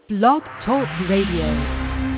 Blog Talk Radio.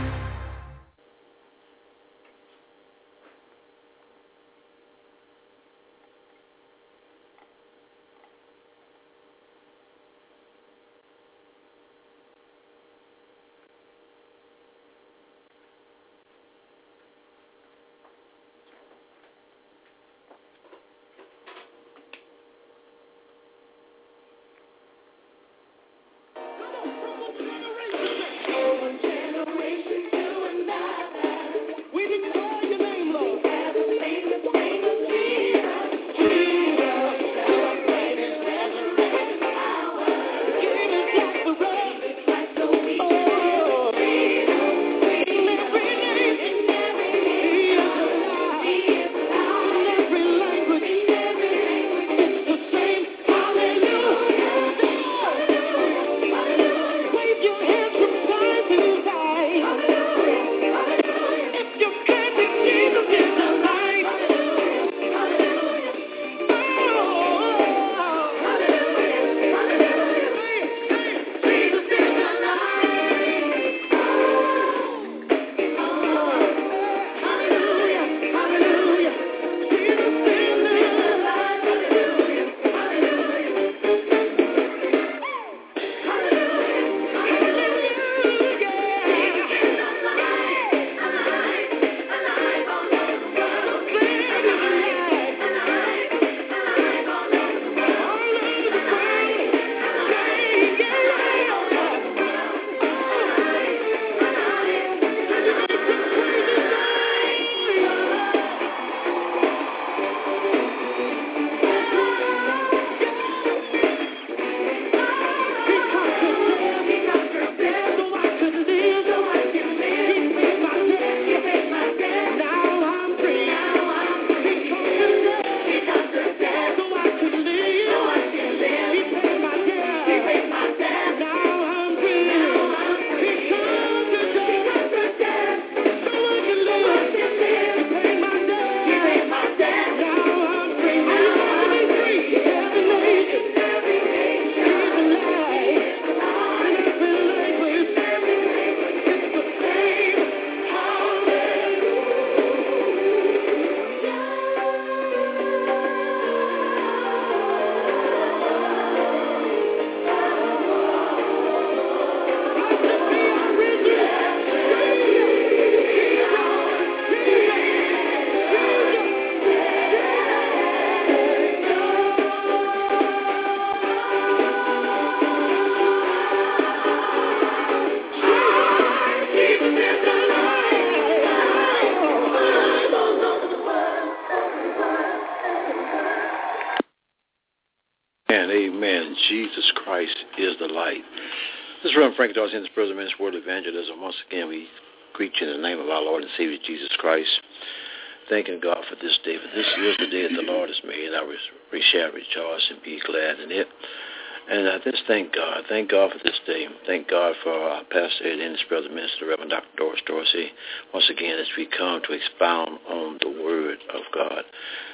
Amen. Jesus Christ is the light. This is Reverend Frank Dawson in the Present Ministry Word Evangelism. Once again, we greet you in the name of our Lord and Savior Jesus Christ. Thanking God for this day. For this is the day that the Lord has made, and we shall rejoice and be glad in it. And I just thank God. Thank God for this day. Thank God for our pastor in this Present Ministry, Reverend Dr. Doris Dorsey. Once again, as we come to expound on the Word of God.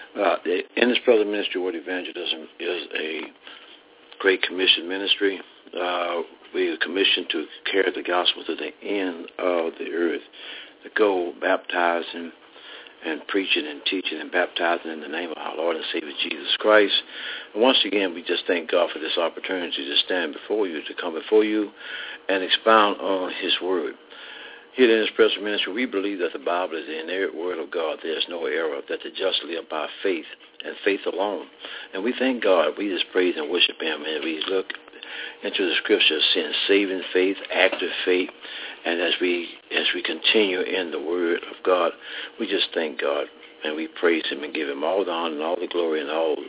In this Present Ministry Word Evangelism is a Great Commission ministry. We are commissioned to carry the gospel to the end of the earth, to go baptizing and preaching and teaching and baptizing in the name of our Lord and Savior Jesus Christ. And once again, we just thank God for this opportunity to stand before you, to come before you and expound on His Word. Here in this present ministry, we believe that the Bible is the inerrant Word of God. There is no error, that the just live by faith and faith alone. And we thank God. We just praise and worship Him, and we look into the Scriptures, seeing saving faith, active faith, and as we continue in the Word of God, we just thank God, and we praise Him and give Him all the honor and all the glory and all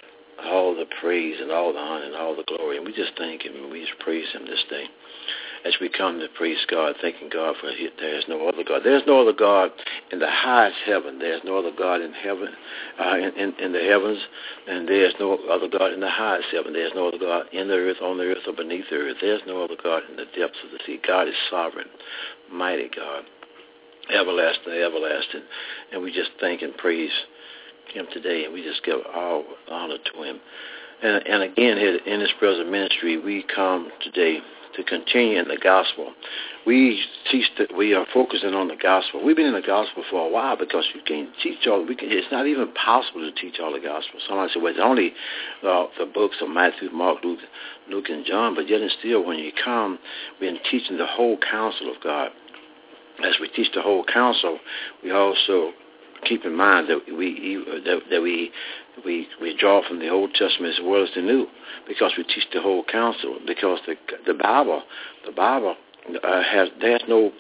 the praise and all the honor and all the glory. And we just thank Him and we just praise Him this day. As we come to praise God, thanking God for there is no other God. There is no other God in the highest heaven. There is no other God in heaven, in the heavens, and there is no other God in the highest heaven. There is no other God in the earth, on the earth, or beneath the earth. There is no other God in the depths of the sea. God is sovereign, mighty God, everlasting, everlasting. And we just thank and praise Him today, and we just give all honor to Him. And again, here in this present ministry, we come today to continue in the gospel. We are focusing on the gospel. We've been in the gospel for a while because you can't teach all. It's not even possible to teach all the gospel. Somebody said, well, it's only the books of Matthew, Mark, Luke, and John. But yet and still, when you come, we're teaching the whole counsel of God. As we teach the whole counsel, we also keep in mind that we draw from the Old Testament as well as the New, because we teach the whole counsel. Because the Bible there's no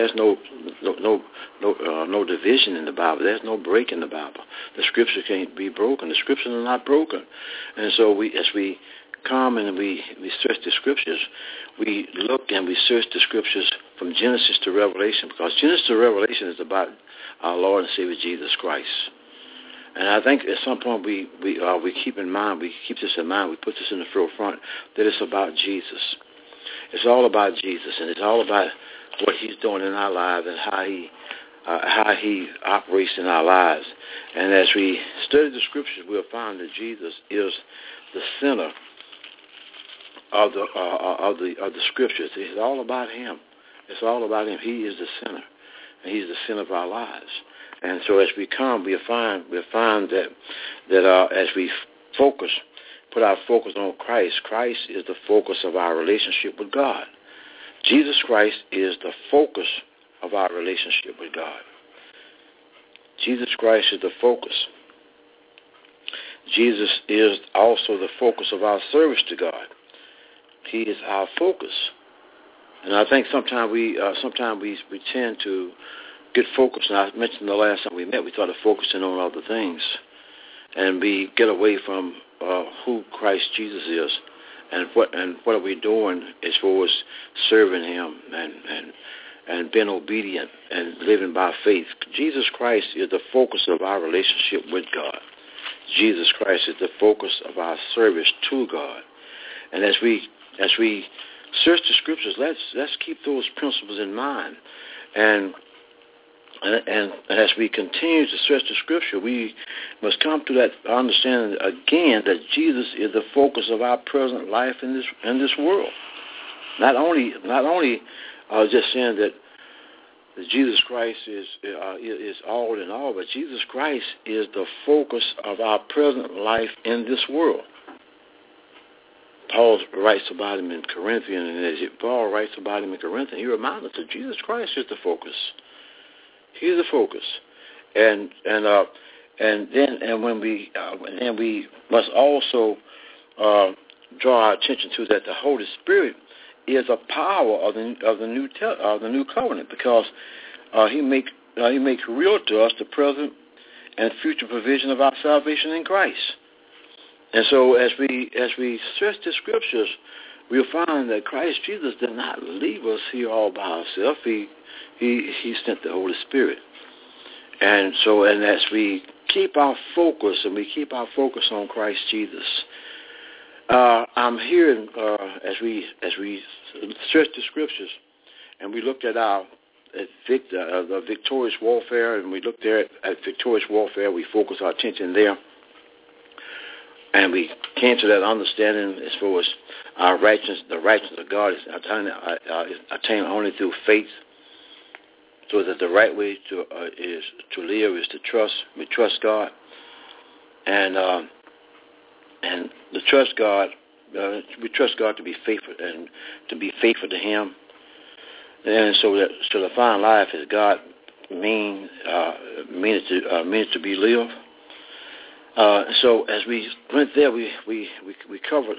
division in the Bible. There's no break in the Bible. The Scripture can't be broken. The Scriptures are not broken. And so as we come and we search the Scriptures, we look and we search the Scriptures from Genesis to Revelation, because Genesis to Revelation is about our Lord and Savior Jesus Christ. And I think at some point we keep this in mind, we put this in the forefront, that it's about Jesus. It's all about Jesus, and it's all about what He's doing in our lives and how He operates in our lives. And as we study the Scriptures, we'll find that Jesus is the center of the Scriptures. It's all about Him. It's all about Him. He is the center, and He's the center of our lives. And so as we come, we'll find that as we put our focus on Christ, Christ is the focus of our relationship with God. Jesus Christ is the focus of our relationship with God. Jesus Christ is the focus. Jesus is also the focus of our service to God. He is our focus. And I think sometimes we tend to get focused. And I mentioned the last time we met, we started focusing on other things, and we get away from who Christ Jesus is, and what are we doing as far as serving Him and being obedient and living by faith. Jesus Christ is the focus of our relationship with God. Jesus Christ is the focus of our service to God. And as we search the Scriptures, let's keep those principles in mind. And as we continue to search the Scripture, we must come to that understanding again that Jesus is the focus of our present life in this world. Not only just saying that Jesus Christ is all in all, but Jesus Christ is the focus of our present life in this world. Paul writes about Him in Corinthians, and as Paul writes about Him in Corinthians, he reminds us that Jesus Christ is the focus. He's the focus, and when we must also draw our attention to that the Holy Spirit is a power of the new covenant, because He makes real to us the present and future provision of our salvation in Christ. And so as we search the Scriptures, we'll find that Christ Jesus did not leave us here all by ourselves. He sent the Holy Spirit. And so, and as we keep our focus, and we keep our focus on Christ Jesus, I'm hearing as we search the Scriptures, and we looked at the victorious warfare, and we looked there at victorious warfare. We focused our attention there, and we came to that understanding as far as our righteousness. The righteousness of God is attained only through faith. So that the right way to live is to trust. We trust God, and to trust God. We trust God to be faithful and to be faithful to Him. And so the fine life is God mean it to be lived. So as we went there, we covered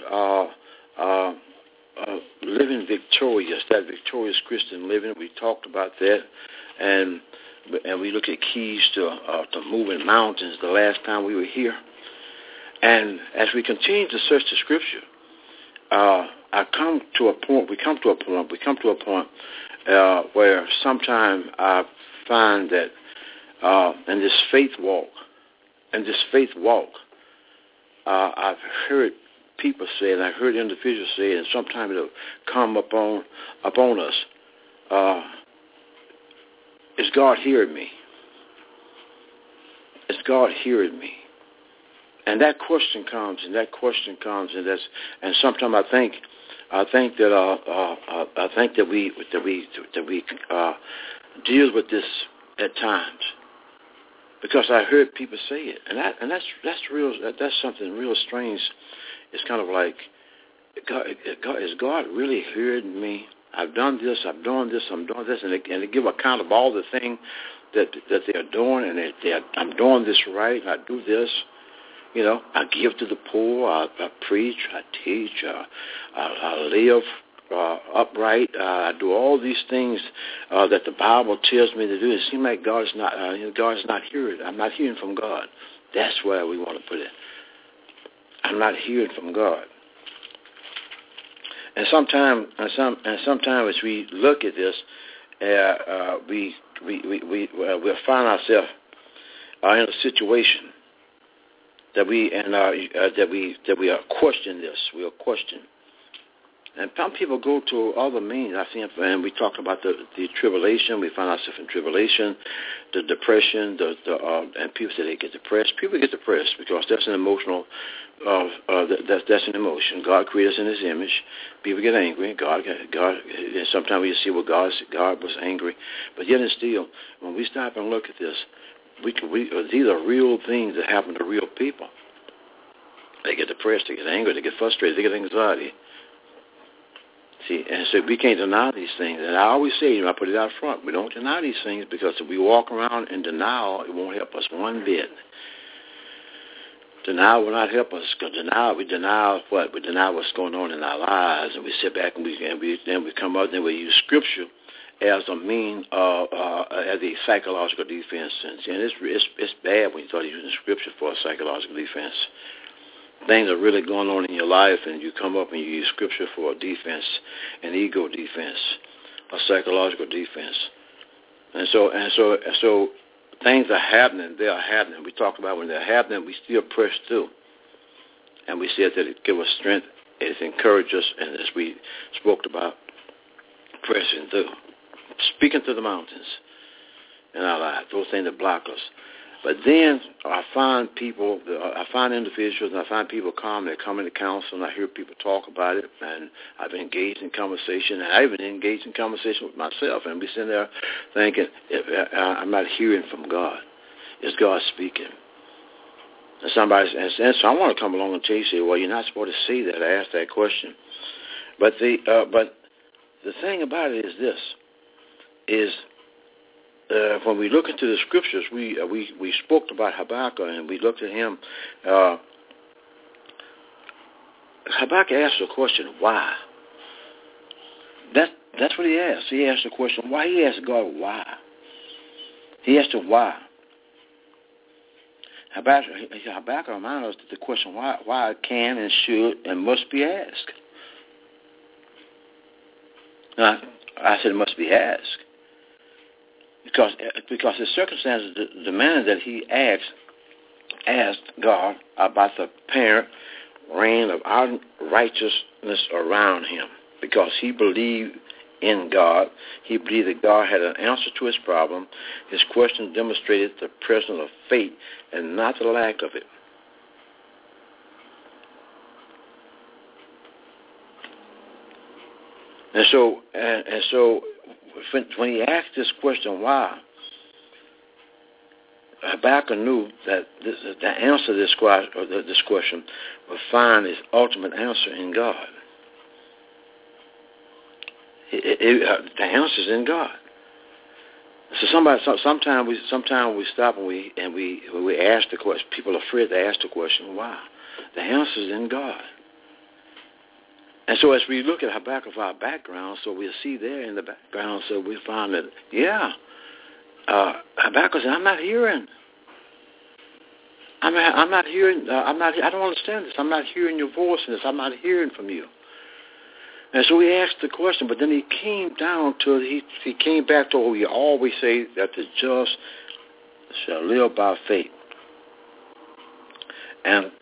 living victorious, that victorious Christian living. We talked about that, and we looked at keys to moving mountains the last time we were here. And as we continue to search the Scripture, we come to a point where sometimes I find that in this faith walk, I've heard people say, and I've heard individuals say, and sometimes it'll come upon us, is God hearing me? Is God hearing me? And that question comes, and sometimes I think I think that we deal with this at times, because I heard people say it, and that's real. That's something real strange. It's kind of like, is God really hearing me? I've done this, I'm doing this, and they give account of all the things that they're doing, and I'm doing this right, and I do this. You know, I give to the poor, I preach, I teach, I live upright. I do all these things that the Bible tells me to do. It seems like God is not hearing. I'm not hearing from God. That's where we want to put it. I'm not hearing from God. And sometimes as we look at this, we'll find ourselves in a situation that we are questioning this. We'll question. And some people go to other means. I think, and we talked about the tribulation. We find ourselves in tribulation, the depression, and people say they get depressed. People get depressed because that's an emotional. That's an emotion. God created us in His image. People get angry. God. And sometimes we see God was angry, but yet and still, when we stop and look at this, these are real things that happen to real people. They get depressed. They get angry. They get frustrated. They get anxiety. See, and so we can't deny these things. And I always say, I put it out front, we don't deny these things, because if we walk around in denial, it won't help us one bit. Denial will not help us, because we deny what? We deny what's going on in our lives, and we sit back and we come up and we use Scripture as a mean, as a psychological defense. And it's bad when you start using Scripture for a psychological defense. Things are really going on in your life, and you come up and you use Scripture for a defense, an ego defense, a psychological defense. And so things are happening. They are happening. We talk about when they're happening, we still press through. And we said that it gives us strength. It encourages us, and as we spoke about, pressing through, speaking to the mountains in our lives, those things that block us. But then I find individuals, and I find people come into counsel, and I hear people talk about it, and I've engaged in conversation, and I even engaged in conversation with myself, and we sitting there thinking, I'm not hearing from God. Is God speaking? And so I want to come along and tell you, say, well, you're not supposed to say that. I asked that question. But the thing about it is this, is when we look into the Scriptures, we spoke about Habakkuk, and we looked at him. Habakkuk asked the question, why? That's what he asked. He asked the question, why? He asked God, why? He asked him, why? Habakkuk reminds us that the question, why can and should and must be asked. Now, I said it must be asked. Because the circumstances demanded that he asked God about the apparent reign of unrighteousness around him, because he believed in God. He believed that God had an answer to his problem. His question demonstrated the presence of faith and not the lack of it. And so when he asked this question, why, Habakkuk knew that the answer to this question would find its ultimate answer in God. The answer is in God. So sometimes we stop and we ask the question. People are afraid to ask the question, why? The answer is in God. And so as we look at Habakkuk of our background, so we'll see there in the background, so we find that, Habakkuk said, I'm not hearing. I don't understand this. I'm not hearing your voice in this. I'm not hearing from you. And so he asked the question, but then he came back to what we always say, that the just shall live by faith. And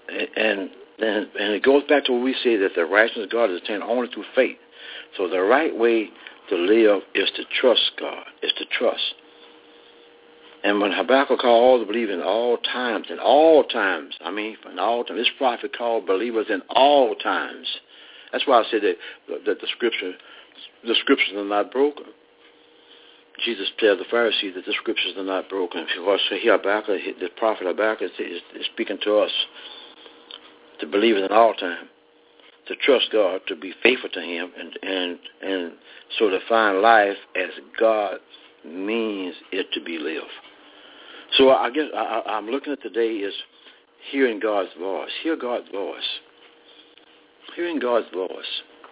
it goes back to what we say, that the righteousness of God is attained only through faith. So the right way to live is to trust God, is to trust. And when Habakkuk called all the believers in all times, this prophet called believers in all times. That's why I said that the scriptures are not broken. Jesus tells the Pharisees that the scriptures are not broken. Because here Habakkuk, the prophet Habakkuk is speaking to us to believe in all time, to trust God, to be faithful to Him, and so to find life as God means it to be lived. So I guess I'm looking at today is hearing God's voice. Hear God's voice. Hearing God's voice.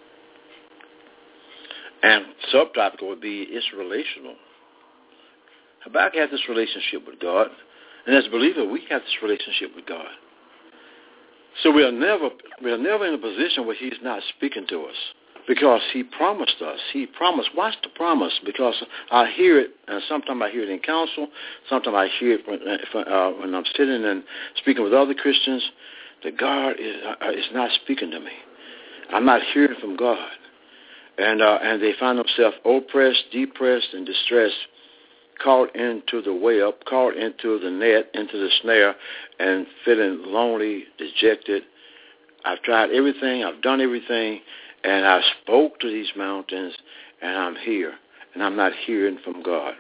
And subtopic would be it's relational. Habakkuk had this relationship with God, and as believers, we have this relationship with God. So we are never in a position where He's not speaking to us, because He promised us. He promised. Watch the promise, because I hear it, and sometimes I hear it in counsel. Sometimes I hear it when I'm sitting and speaking with other Christians, that God is not speaking to me. I'm not hearing from God. And they find themselves oppressed, depressed, and distressed, caught into the web, caught into the net, into the snare, and feeling lonely, dejected. I've tried everything, I've done everything, and I spoke to these mountains, and I'm here, and I'm not hearing from God.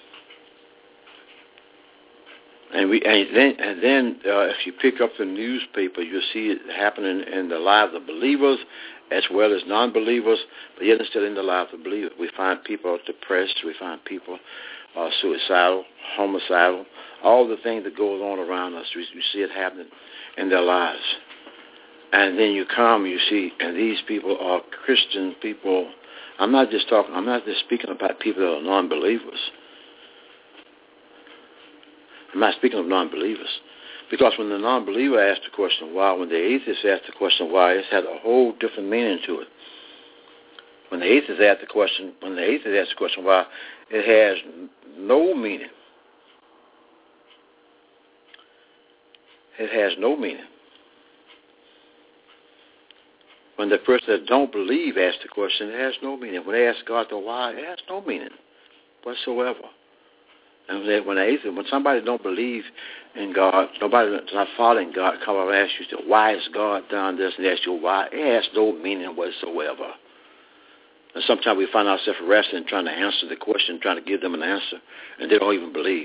And then if you pick up the newspaper, you'll see it happening in the lives of believers as well as non-believers, but yet still in the lives of believers. We find people depressed. We find people suicidal, homicidal, all the things that goes on around us. We see it happening in their lives. And then you see, and these people are Christian people. I'm not just speaking about people that are non-believers. I'm not speaking of non-believers. Because when the non-believer asks the question why, when the atheist asks the question why, it's had a whole different meaning to it. When the atheist asks the question why, it has no meaning. It has no meaning. When the person that don't believe asks the question, it has no meaning. When they ask God the why, it has no meaning whatsoever. And when somebody don't believe in God, nobody that's not following God, come up and ask you, why has God done this, and ask you why, it has no meaning whatsoever. And sometimes we find ourselves wrestling, trying to answer the question, trying to give them an answer, and they don't even believe.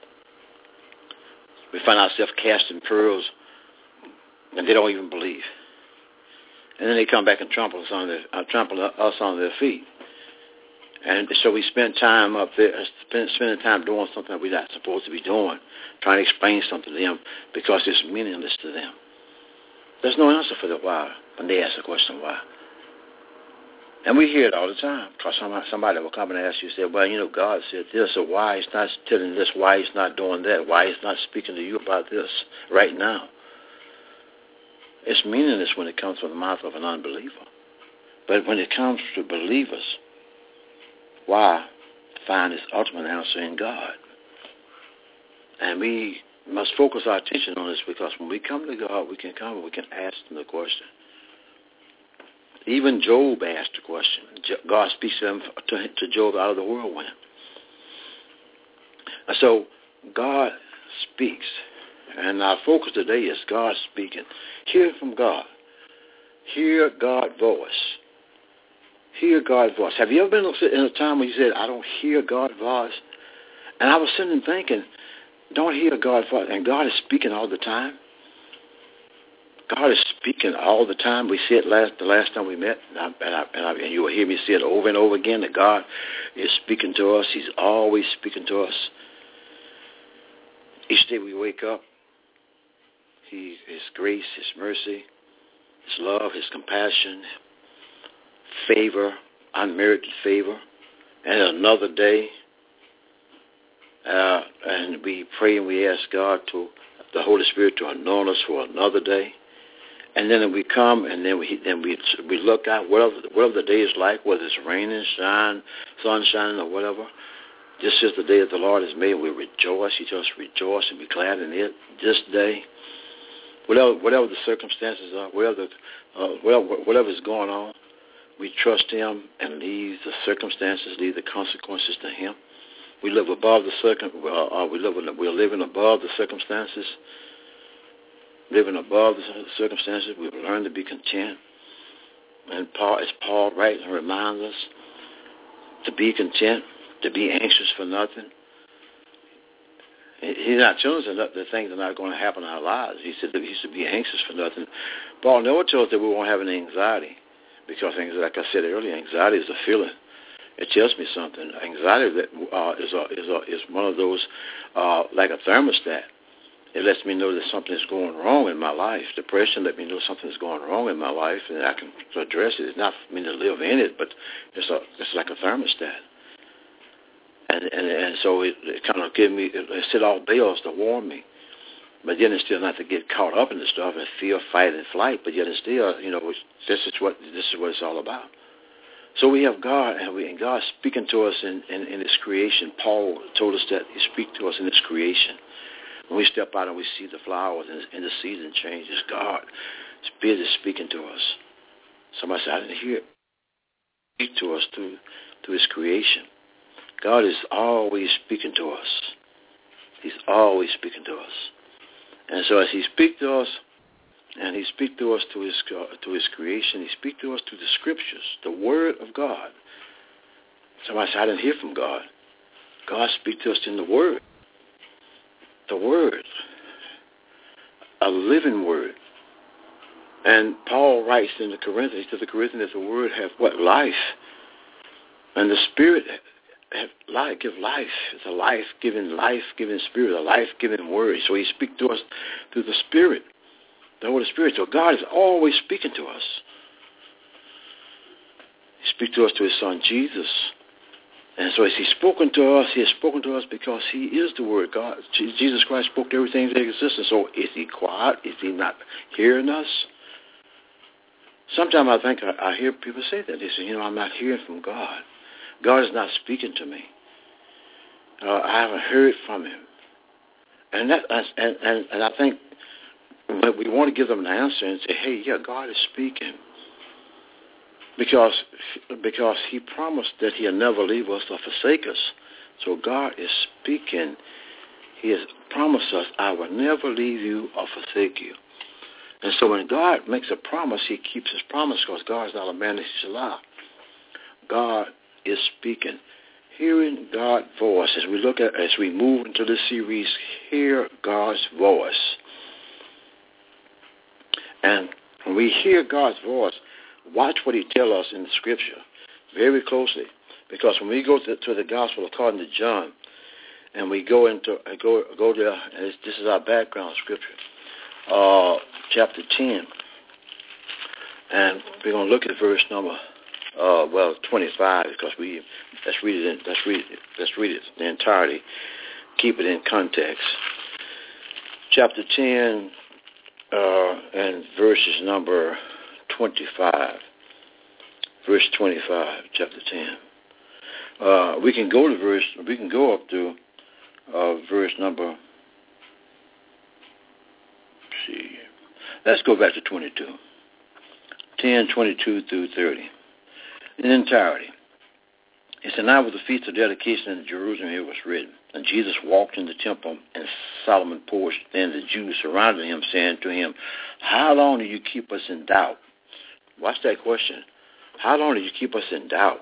We find ourselves casting pearls, and they don't even believe. And then they come back and trample us on their feet. And so we spend time up there, spending time doing something that we're not supposed to be doing, trying to explain something to them because it's meaningless to them. There's no answer for the why when they ask the question why. And we hear it all the time because somebody will come and ask you, say, well, God said this, or why He's not telling this, why He's not doing that, why He's not speaking to you about this right now. It's meaningless when it comes from the mouth of an unbeliever. But when it comes to believers, why find its ultimate answer in God? And we must focus our attention on this, because when we come to God, we can come and we can ask Him the question. Even Job asked the question. God speaks to Job out of the whirlwind. And so God speaks. And our focus today is God speaking. Hear from God. Hear God's voice. Hear God's voice. Have you ever been in a time when you said, I don't hear God's voice? And I was sitting and thinking, don't hear God's voice. And God is speaking all the time. God is speaking all the time. We see it the last time we met, and you will hear me say it over and over again, that God is speaking to us. He's always speaking to us. Each day we wake up, His grace, His mercy, His love, His compassion, favor, unmerited favor, and another day. And we pray and we ask God the Holy Spirit to anoint us for another day. And then we come and then we look out, whatever the day is like, whether it's raining, sunshine, or whatever. This is the day that the Lord has made. We rejoice. He tells us to rejoice and be glad in it. This day, whatever the circumstances are, whatever is going on, we trust Him and leave the circumstances, leave the consequences to Him. We live above we're living above the circumstances. Living above the circumstances, we've learned to be content. And as Paul writes and reminds us, to be content, to be anxious for nothing. He's not telling us that the things are not going to happen in our lives. He said that he should be anxious for nothing. Paul never tells us that we won't have any anxiety, because, like I said earlier, anxiety is a feeling. It tells me something. Anxiety is one of those, like a thermostat. It lets me know that something is going wrong in my life. Depression lets me know something is going wrong in my life, and I can address it. It's not for me to live in it, but it's like a thermostat. And so it kind of gives me, it set off bells to warn me. But yet it's still not to get caught up in the stuff and fear, fight, and flight. But yet it's still, this is what it's all about. So we have God, and God speaking to us in His creation. Paul told us that He speaks to us in His creation. When we step out and we see the flowers and the season changes, God is busy speaking to us. Somebody said, I didn't hear it. Speak to us through His creation. God is always speaking to us. He's always speaking to us. And so as He speaks to us, and He speaks to us through His creation, He speaks to us through the Scriptures, the Word of God. Somebody said, I didn't hear from God. God speaks to us in the Word. The Word, a living Word. And Paul writes to the Corinthians that the Word have what? Life. And the Spirit have life, give life. It's a life-giving Spirit, a life-giving Word. So He speaks to us through the Spirit, the Holy Spirit. So God is always speaking to us. He speaks to us through His Son, Jesus. And so as He's spoken to us, He has spoken to us because He is the Word. God, Jesus Christ spoke to everything that existed. So is He quiet? Is He not hearing us? Sometimes I think I hear people say that. They say, I'm not hearing from God. God is not speaking to me. I haven't heard from Him. And I think that we want to give them an answer and say, hey, yeah, God is speaking. Because He promised that He'll never leave us or forsake us. So God is speaking. He has promised us, I will never leave you or forsake you. And so when God makes a promise, He keeps His promise, because God is not a man that He shall lie. God is speaking. Hearing God's voice. As we move into this series, hear God's voice. And when we hear God's voice, watch what He tells us in the Scripture very closely, because when we go to the Gospel according to John, and we go there, and this is our background Scripture, chapter 10, and we're going to look at verse number 25, because let's read it the entirety, keep it in context. Chapter 10 and verses number 25. Verse 25, chapter 10. We can go up to verse number, let's go back to 22. 10, 22 through 30. In entirety. It said, now with the feast of dedication in Jerusalem, it was written, and Jesus walked in the temple, and Solomon porched. Then the Jews surrounded Him, saying to Him, how long do you keep us in doubt? Watch that question. How long do you keep us in doubt?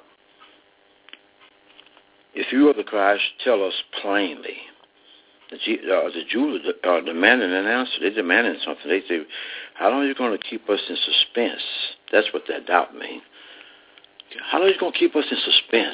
If you are the Christ, tell us plainly. The Jews are demanding an answer. They're demanding something. They say, how long are you going to keep us in suspense? That's what that doubt means. How long are you going to keep us in suspense?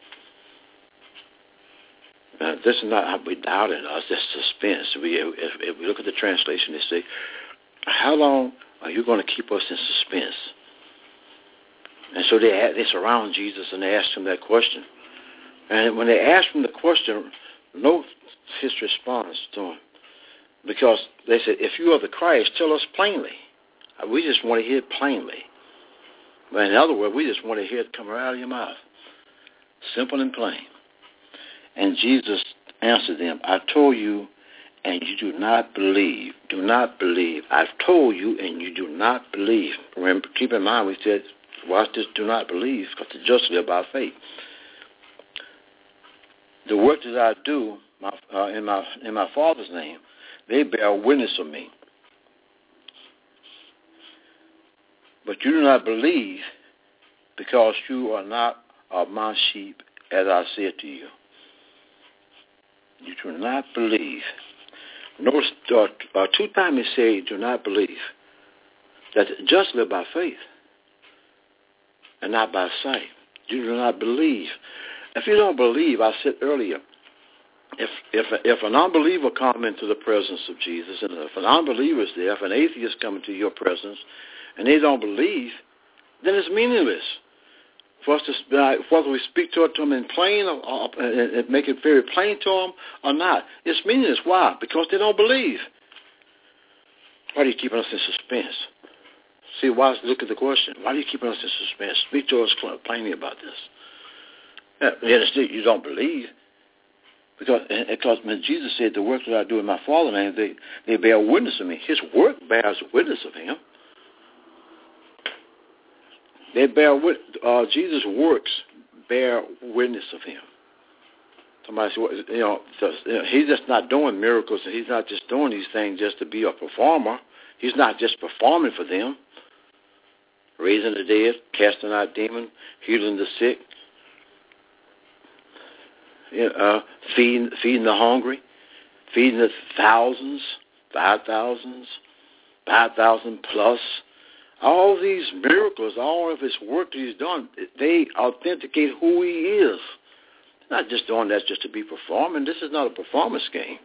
Now, this is not how we doubting us. That's suspense. If we look at the translation, they say, how long are you going to keep us in suspense? And so they surround Jesus and they ask Him that question. And when they ask Him the question, note His response to Him. Because they said, if you are the Christ, tell us plainly. We just want to hear it plainly. But in other words, we just want to hear it come right out of your mouth. Simple and plain. And Jesus answered them, I told you, and you do not believe. Do not believe. I've told you, and you do not believe. Remember, keep in mind, we said, watch this, do not believe, because the just live by faith. The work that I do in my Father's name, they bear witness of me. But you do not believe because you are not of my sheep, as I said to you. You do not believe. Notice 2 times he said, do not believe. That just live by faith and not by sight. You do not believe. If you don't believe, I said earlier, if an unbeliever comes into the presence of Jesus, and if an unbeliever is there, if an atheist comes into your presence, and they don't believe, then it's meaningless for us to whether we speak to them in plain or make it very plain to them or not. It's meaningless. Why? Because they don't believe. Why are you keeping us in suspense? See, look at the question. Why are you keeping us in suspense? Speak to us plainly about this. You don't believe. Because when Jesus said, the work that I do in my Father's name, they bear witness of me. His work bears witness of him. They bear Jesus' works bear witness of him. Somebody said, he's just not doing miracles, and he's not just doing these things just to be a performer. He's not just performing for them. Raising the dead, casting out demons, healing the sick, feeding the hungry, feeding the thousands, 5,000 plus. All these miracles, all of his work that he's done, they authenticate who he is. He's not just doing that just to be performing. This is not a performance game.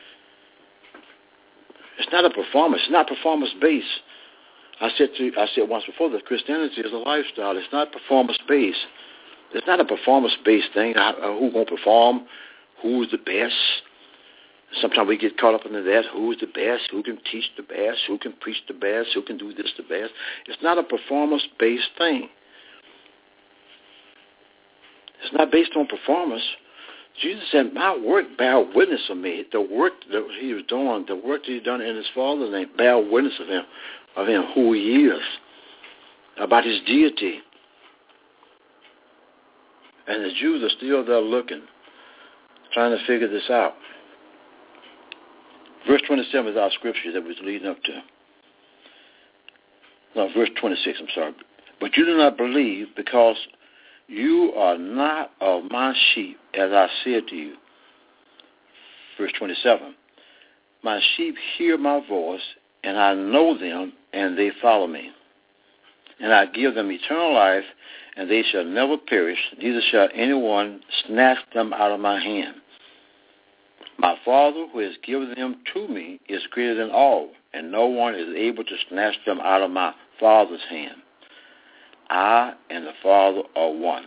It's not a performance. It's not performance-based. I said once before that Christianity is a lifestyle. It's not performance-based. It's not a performance-based thing. Who's going to perform? Who's the best? Sometimes we get caught up into that. Who's the best? Who can teach the best? Who can preach the best? Who can do this the best? It's not a performance-based thing. It's not based on performance. Jesus said, my work bear witness of me. The work that he was doing, the work that he's done in his Father's name, bear witness of him, who he is, about his deity. And the Jews are still there looking, trying to figure this out. Verse 27 is our scripture that was leading up to. No, verse 26, I'm sorry. But you do not believe because you are not of my sheep, as I said to you. Verse 27. My sheep hear my voice, and I know them, and they follow me. And I give them eternal life, and they shall never perish, neither shall anyone snatch them out of my hand. My Father, who has given them to me, is greater than all, and no one is able to snatch them out of my Father's hand. I and the Father are one.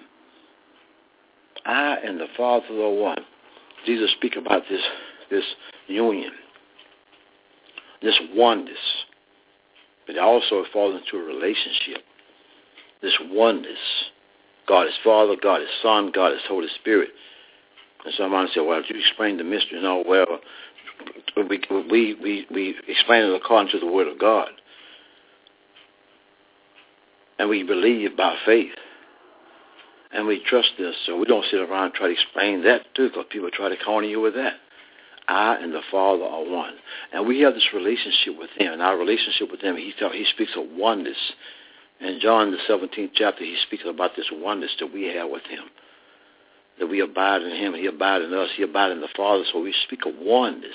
I and the Father are one. Jesus speaks about this union, this oneness, but it also falls into a relationship. This oneness. God is Father, God is Son, God is Holy Spirit. And somebody said, well, did you explain the mystery? No, well, we explain it according to the Word of God. And we believe by faith. And we trust this, so we don't sit around and try to explain that too, because people try to corner you with that. I and the Father are one. And we have this relationship with him. And our relationship with him, he speaks of oneness. In John, the 17th chapter, he speaks about this oneness that we have with him. That we abide in him, he abides in us, he abides in the Father, so we speak of oneness.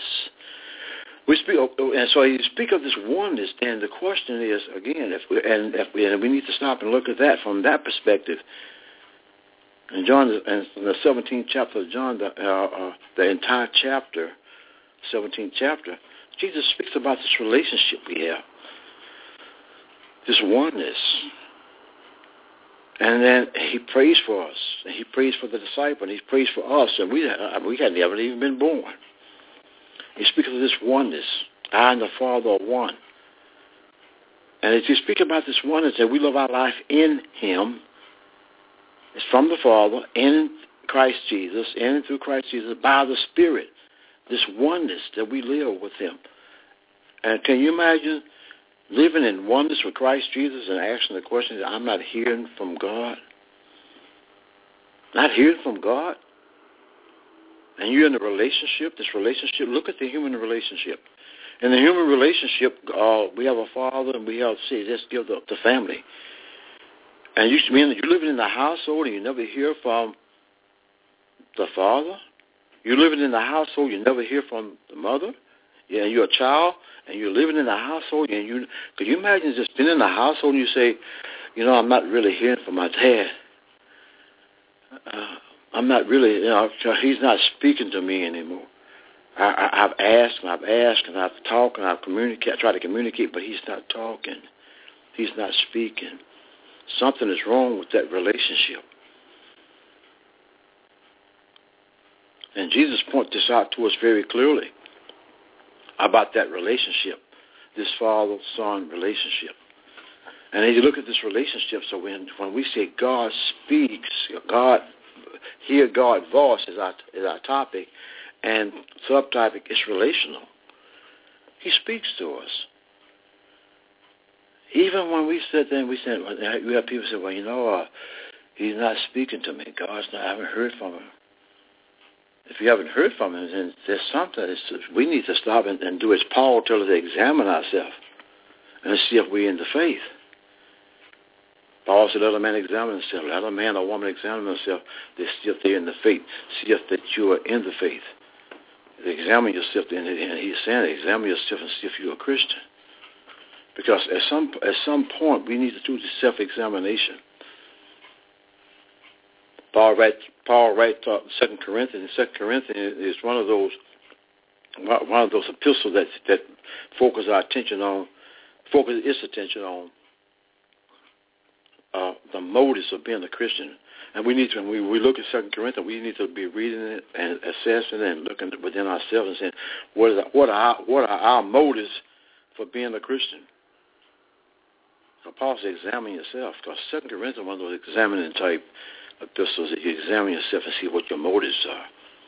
And so you speak of this oneness, then the question is, again, we need to stop and look at that from that perspective. In John, in the 17th chapter of John, the entire chapter, 17th chapter, Jesus speaks about this relationship we have, this oneness. And then he prays for us. And he prays for the disciple. And he prays for us. And we had never even been born. He speaks of this oneness. I and the Father are one. And as you speak about this oneness, that we live our life in him, it's from the Father, in Christ Jesus, in and through Christ Jesus, by the Spirit. This oneness that we live with him. And can you imagine living in oneness with Christ Jesus and asking the question, I'm not hearing from God? Not hearing from God? And you're in a relationship, this relationship, look at the human relationship. In the human relationship, we have a father and we have, let's give the family. And you're living in the household and you never hear from the father. You're living in the household, you never hear from the mother. Yeah, you're a child and you're living in the household. And could you imagine just being in the household and you say, I'm not really hearing from my dad. I'm not really, he's not speaking to me anymore. I've asked and I've talked and I've tried to communicate, but he's not talking. He's not speaking. Something is wrong with that relationship. And Jesus points this out to us very clearly about that relationship, this father-son relationship. And as you look at this relationship, so when we say God speaks, hear God's voice is our topic, and subtopic is relational. He speaks to us. Even when we sit there and we have people say, well, he's not speaking to me. I haven't heard from him. If you haven't heard from him, then there's something. We need to stop and do as Paul tells us to examine ourselves and see if we're in the faith. Paul said, let a man examine himself. Let a man or woman examine themselves to see if they're in the faith. See if that you are in the faith. Examine yourself, and he's saying, examine yourself and see if you're a Christian. Because at some point, we need to do the self-examination. Paul writes 2 Corinthians. 2 Corinthians is one of those epistles that focus its attention on the motives of being a Christian. And we need to, when we look at 2 Corinthians, we need to be reading it and assessing it and looking within ourselves and saying, what are our motives for being a Christian? So Paul says, examine yourself, because 2 Corinthians is one of those examining type epistles that you examine yourself and see what your motives are.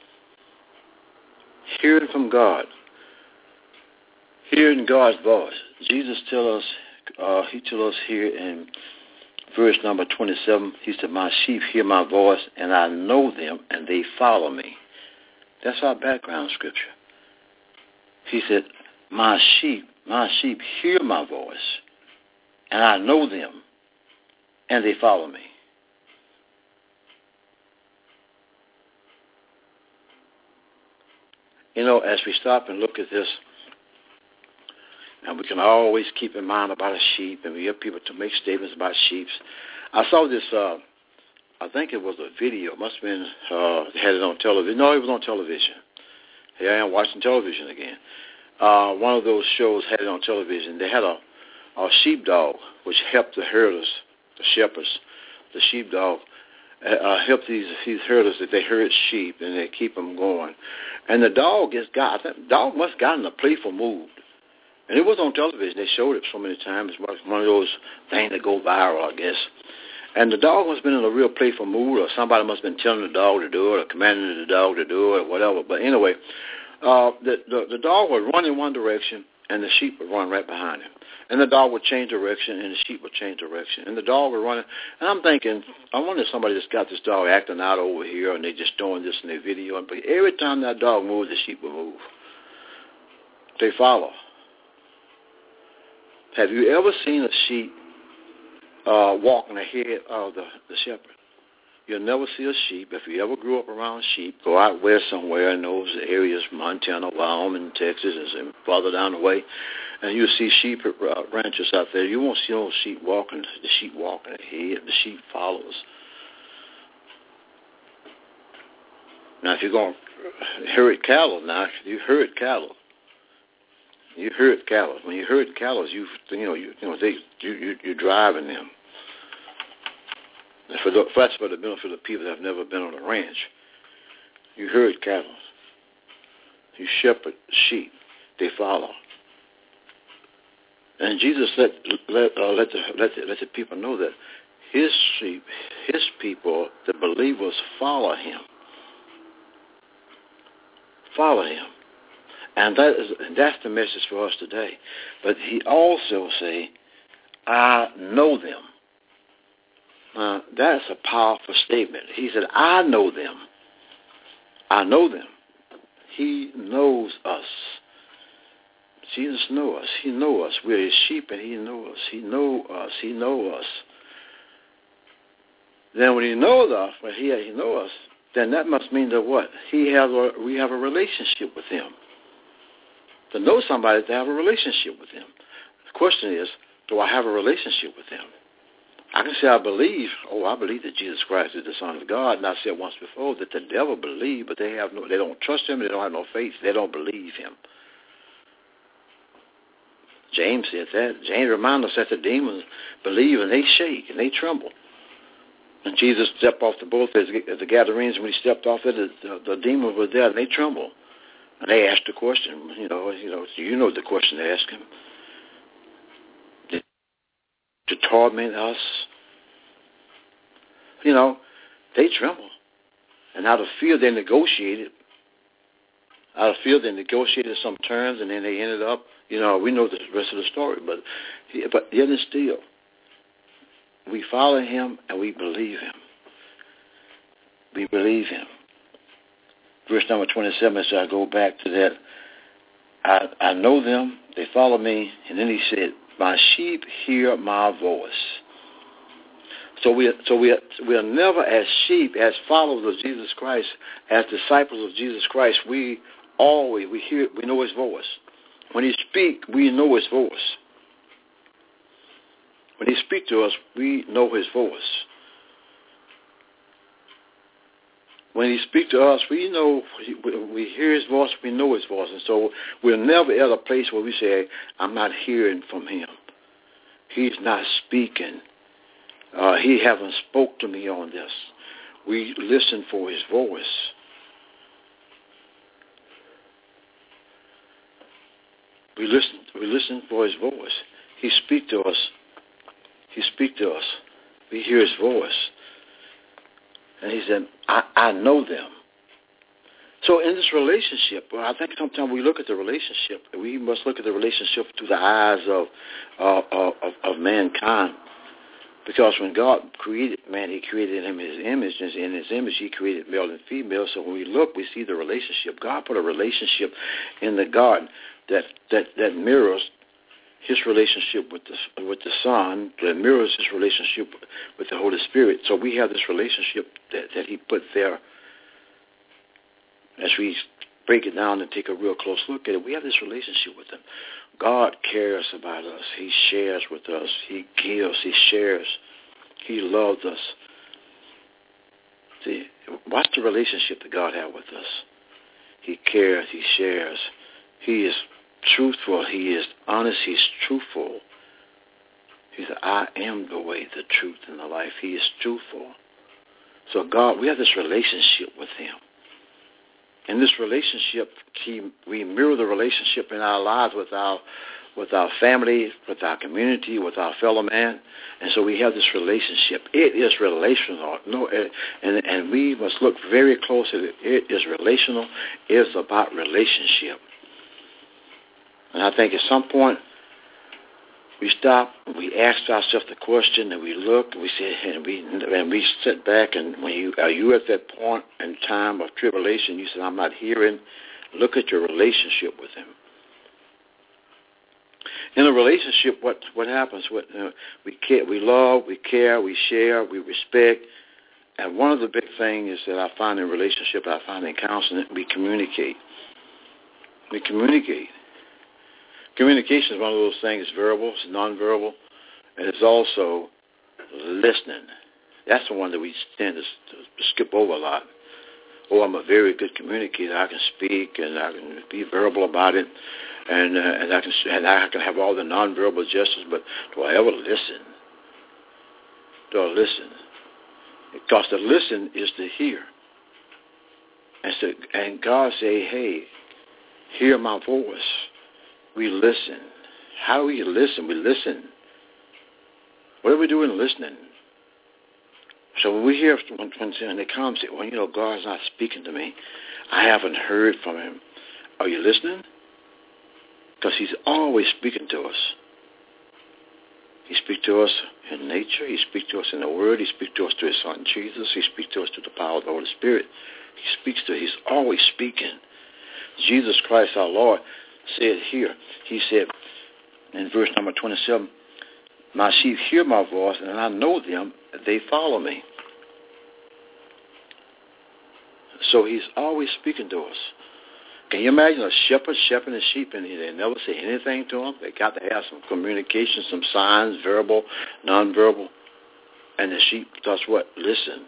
Hearing from God, hearing God's voice. Jesus tells us, he tells us here in verse number 27, he said, my sheep hear my voice, and I know them, and they follow me. That's our background scripture. He said, my sheep hear my voice, and I know them, and they follow me. As we stop and look at this, and we can always keep in mind about a sheep, and we hear people to make statements about sheep. I saw this, I think it was a video. It must have been, had it on television. No, it was on television. Here I am watching television again. One of those shows had it on television. They had a sheepdog, which helped the herders, the shepherds, the sheepdog, help these herders that they herd sheep, and they keep them going. And the dog must have gotten a playful mood. And it was on television. They showed it so many times. It was one of those things that go viral, I guess. And the dog must have been in a real playful mood, or somebody must have been telling the dog to do it, or commanding the dog to do it, or whatever. But anyway, the dog would run in one direction, and the sheep would run right behind him. And the dog would change direction, and the sheep would change direction. And the dog would run. And I'm thinking, I wonder if somebody just got this dog acting out over here, and they're just doing this in their video. But every time that dog moves, the sheep will move. They follow. Have you ever seen a sheep walking ahead of the shepherd? You'll never see a sheep. If you ever grew up around sheep, go out west somewhere in those areas, Montana, Wyoming, Texas, and farther down the way, and you'll see sheep ranchers out there. You won't see those sheep walking. The sheep walking ahead. The sheep follows. Now, if you're going to herd cattle, you herd cattle. You herd cattle. When you herd cattle, you're driving them. That's for the benefit of people that have never been on a ranch. You herd cattle. You shepherd sheep. They follow. And Jesus let the people know that his sheep, his people, the believers, follow him. Follow him. And that's the message for us today. But he also say, I know them. That's a powerful statement. He said, I know them. I know them. He knows us. Jesus knows us. He knows us. We're his sheep, and he knows us. He knows us. He knows us. Then when he knows us, when he knows us, then that must mean that what? We have a relationship with him. To know somebody is to have a relationship with him. The question is, do I have a relationship with him? I can say I believe that Jesus Christ is the Son of God, and I said once before that the devil believe, but they don't trust him, they don't have no faith, they don't believe him. James said that. James reminds us that the demons believe and they shake and they tremble. And Jesus stepped off the boat at the Gadarenes. When he stepped off it, the demons were there and they trembled. And they asked the question, you know the question they asked him. To torment us. They tremble. And out of fear they negotiated. Some terms, and then they ended up, we know the rest of the story, but yet and still, we follow him and we believe him. We believe him. Verse number 27, so I go back to that. I know them, they follow me, and then he said, my sheep hear my voice. So we are never as sheep, as followers of Jesus Christ, as disciples of Jesus Christ. We know his voice. When he speaks, we know his voice. When he speaks to us, we know his voice. When he speaks to us, we hear his voice, we know his voice. And so we're never at a place where we say, I'm not hearing from him. He's not speaking. He haven't spoke to me on this. We listen for his voice. We listen for his voice. He speaks to us. We hear his voice. And he said, I know them. So in this relationship, I think sometimes we look at the relationship, we must look at the relationship through the eyes of mankind. Because when God created man, he created him in his image, and in his image he created male and female. So when we look, we see the relationship. God put a relationship in the garden that mirrors his relationship with the Son, that mirrors his relationship with the Holy Spirit. So we have this relationship that he put there. As we break it down and take a real close look at it, we have this relationship with him. God cares about us. He shares with us. He gives. He shares. He loves us. See, what's the relationship that God has with us? He cares. He shares. He is truthful. He is honest. He's truthful. He said, I am the way, the truth, and the life. He is truthful. So God, we have this relationship with him. In this relationship, we mirror the relationship in our lives with our family, with our community, with our fellow man. And so we have this relationship. It is relational. And we must look very close at it. It is relational. It's about relationship. And I think at some point, we stop, we ask ourselves the question, and we look, and we say, and we sit back, and are you at that point in time of tribulation? You said, I'm not hearing. Look at your relationship with him. In a relationship, what happens? We care, we love, we care, we share, we respect. And one of the big things that I find in relationship, I find in counseling, we communicate. We communicate. Communication is one of those things, it's verbal, it's nonverbal, and it's also listening. That's the one that we tend to skip over a lot. Oh, I'm a very good communicator. I can speak and I can be verbal about it, and I can have all the nonverbal gestures. But do I ever listen? Do I listen? Because to listen is to hear. And God say, hey, hear my voice. We listen. How do we listen? We listen. What are we doing listening? So when we hear, when they come and say, well, God's not speaking to me. I haven't heard from him. Are you listening? Because he's always speaking to us. He speaks to us in nature. He speaks to us in the Word. He speaks to us through his Son, Jesus. He speaks to us through the power of the Holy Spirit. He's always speaking. Jesus Christ, our Lord, said here. He said in verse number 27, my sheep hear my voice, and I know them, they follow me. So he's always speaking to us. Can you imagine a shepherd shepherding sheep, and they never say anything to them? They got to have some communication, some signs, verbal, nonverbal. And the sheep does what? Listen.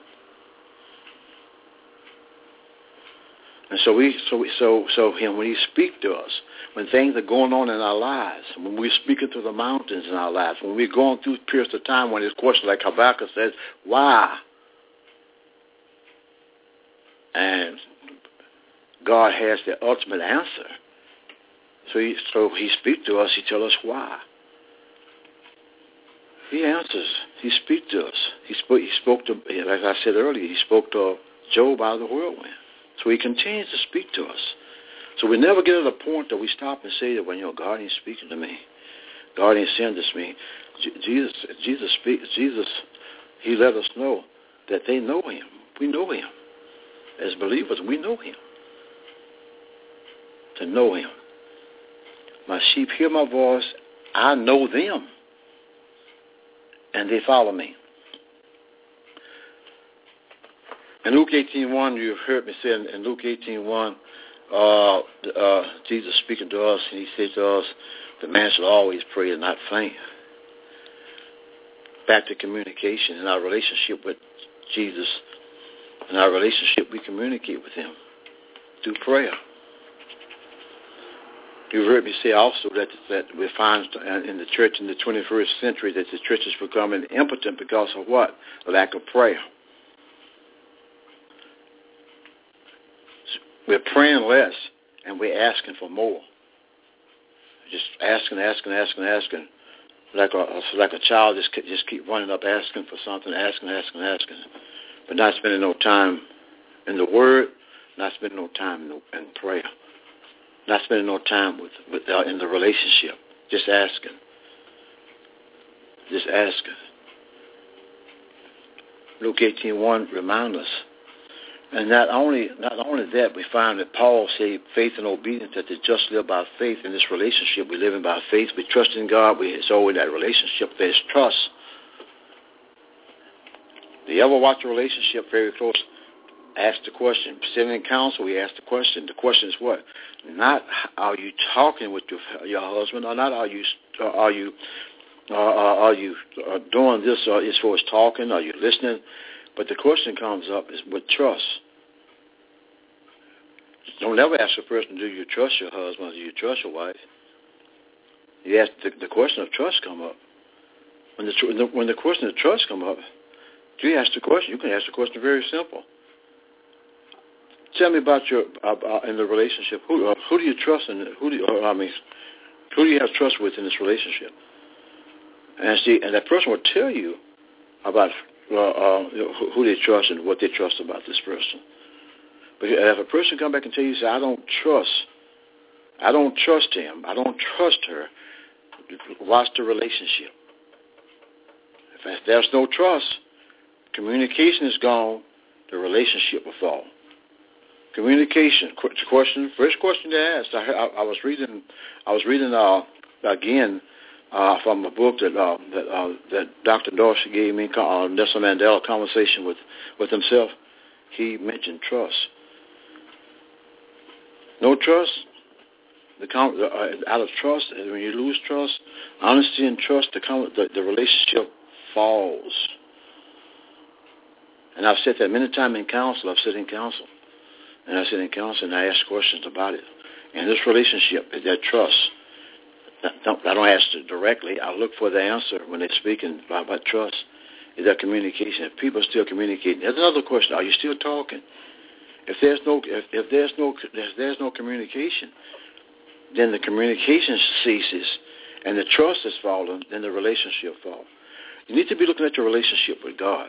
And so when he speaks to us, when things are going on in our lives, when we're speaking to the mountains in our lives, when we're going through periods of time when there's questions like Habakkuk says, why? And God has the ultimate answer. So he speaks to us, he tells us why. He answers. He speaks to us. He spoke to, like I said earlier, he spoke to Job out of the whirlwind. So he continues to speak to us. So we never get to the point that we stop and say that, well, God ain't speaking to me. God ain't sending this to me. Jesus speaks. Jesus, he let us know that they know him. We know him. As believers, we know him. To know him. My sheep hear my voice. I know them. And they follow me. In Luke 18:1, you've heard me say in Luke 18:1, Jesus speaking to us, and he said to us, the man should always pray and not faint. Back to communication in our relationship with Jesus. In our relationship, we communicate with him through prayer. You've heard me say also that we find in the church in the 21st century that the church is becoming impotent because of what? Lack of prayer. We're praying less, and we're asking for more. Just asking. Like a child just keep running up asking for something, asking. But not spending no time in the Word, not spending no time in prayer. Not spending no time in the relationship. Just asking. Luke 18:1 reminds us. And not only that, we find that Paul said faith and obedience, that they just live by faith. In this relationship, we live in by faith. We trust in God. So in that relationship, there's trust. Do you ever watch a relationship very close? Ask the question. Sitting in counsel, we ask the question. The question is what? Not are you talking with your husband, or not are you doing this as far as talking? Are you listening? But the question comes up is with trust. Don't ever ask a person, do you trust your husband or do you trust your wife? You ask the question of trust come up. When the question of trust come up, you ask the question. You can ask the question very simple. Tell me about your in the relationship. Who do you trust in? Who do you have trust with in this relationship? And that person will tell you about who they trust and what they trust about this person. But if a person come back and tell you, say, I don't trust him, I don't trust her, watch the relationship. If there's no trust, communication is gone, the relationship will fall. Communication. First question to ask. I was reading again from a book that Dr. Dorsey gave me, Nelson Mandela, Conversation with Himself. He mentioned trust. No trust. Out of trust, when you lose trust, honesty and trust, the relationship falls. And I've said that many times in counsel. I've sat in counsel. And I sit in counsel and I ask questions about it. And this relationship is that trust. I don't ask it directly. I look for the answer when they're speaking about trust. Is that communication? If people are still communicating, there's another question: are you still talking? If there's no communication, then the communication ceases, and the trust is fallen. Then the relationship falls. You need to be looking at your relationship with God,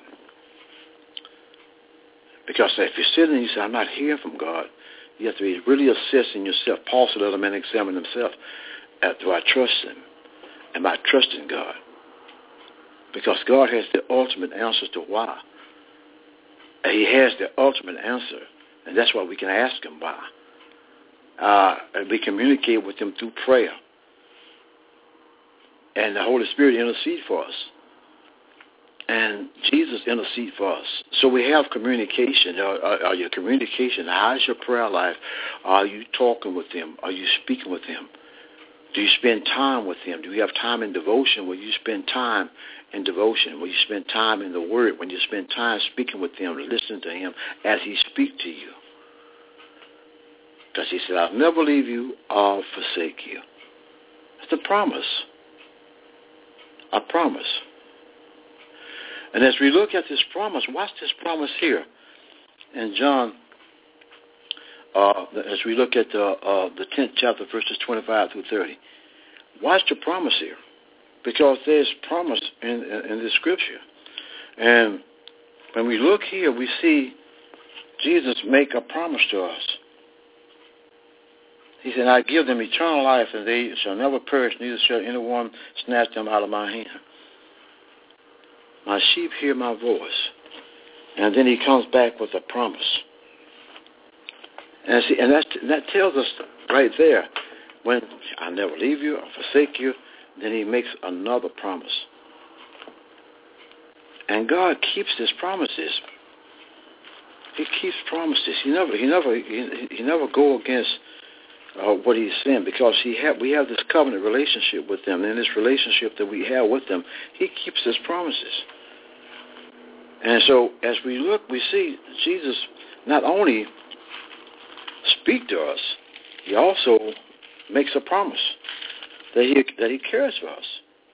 because if you're sitting and you say, "I'm not hearing from God," you have to be really assessing yourself. Paul said, "Let a man examine himself. Do I trust him? Am I trusting God?" Because God has the ultimate answer to why. He has the ultimate answer, and that's why we can ask him why. We communicate with him through prayer. And the Holy Spirit intercedes for us. And Jesus intercedes for us. So we have communication. Are your communication? How's your prayer life? Are you talking with him? Are you speaking with him? Do you spend time with him? Do you have time in devotion? Will you spend time in devotion? Will you spend time in the Word? When you spend time speaking with him, listening to him as he speaks to you? Because he said, I'll never leave you or forsake you. It's a promise. A promise. And as we look at this promise, watch this promise here in John, as we look at the 10th chapter, verses 25 through 30. Watch the promise here, because there's promise in this scripture. And when we look here, we see Jesus make a promise to us. He said, I give them eternal life, and they shall never perish, neither shall anyone snatch them out of my hand. My sheep hear my voice. And then he comes back with a promise. And see, and that tells us right there, when I'll never leave you or forsake you, then he makes another promise. And God keeps his promises. He keeps promises. He never go against what he's saying, because we have this covenant relationship with him. And in this relationship that we have with him, he keeps his promises. And so as we look, we see Jesus not only speak to us, he also makes a promise that he cares for us,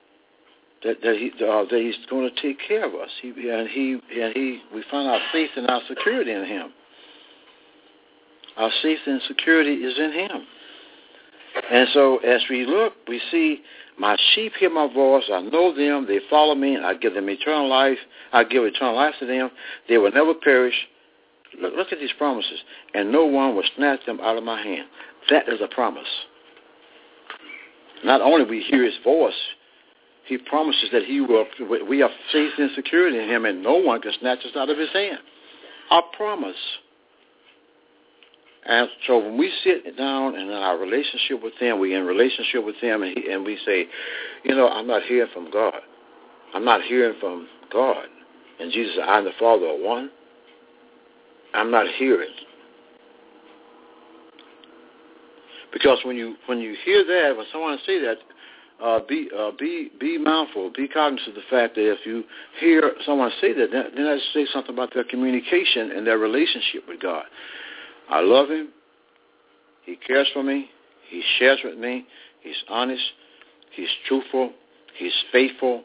that he's going to take care of us. We find our faith and our security in him. Our safety and security is in him. And so as we look, we see, my sheep hear my voice, I know them, they follow me, and I give them eternal life. I give eternal life to them. They will never perish. Look at these promises. And no one will snatch them out of my hand. That is a promise. Not only we hear his voice, he promises that we have faith and security in him, and no one can snatch us out of his hand. A promise. And so when we sit down and in our relationship with him, we're in relationship with him, and we say, I'm not hearing from God. I'm not hearing from God. And Jesus said, I and the Father are one. I'm not hearing. Because when you hear that, when someone say that, be mindful, be cognizant of the fact that if you hear someone say that, then that says something about their communication and their relationship with God. I love him. He cares for me. He shares with me. He's honest. He's truthful. He's faithful.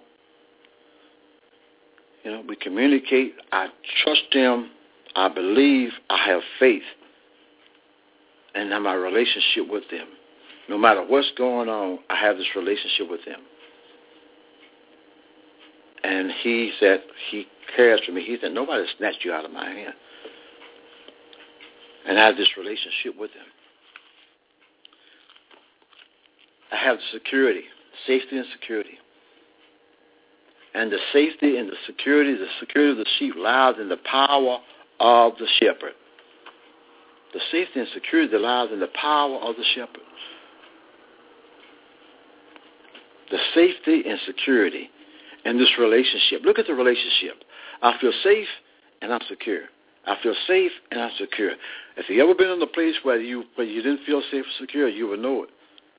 We communicate. I trust him. I believe. I have faith. And in my relationship with him, no matter what's going on, I have this relationship with him. And he said he cares for me. He said, nobody snatched you out of my hand. And I have this relationship with him. I have security, safety and security. And the safety and the security of the sheep lies in the power of the shepherd. The safety and security lies in the power of the shepherd. The safety and security in this relationship. Look at the relationship. I feel safe and I'm secure. I feel safe and I'm secure. If you ever been in a place where you didn't feel safe or secure, you would know it.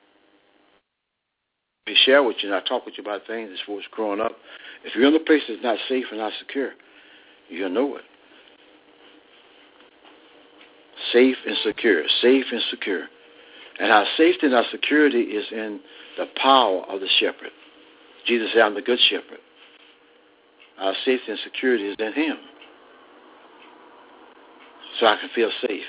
I share with you and I talk with you about things as far as growing up. If you're in a place that's not safe and not secure, you'll know it. Safe and secure. Safe and secure. And our safety and our security is in the power of the shepherd. Jesus said, I'm the good shepherd. Our safety and security is in him. So I can feel safe.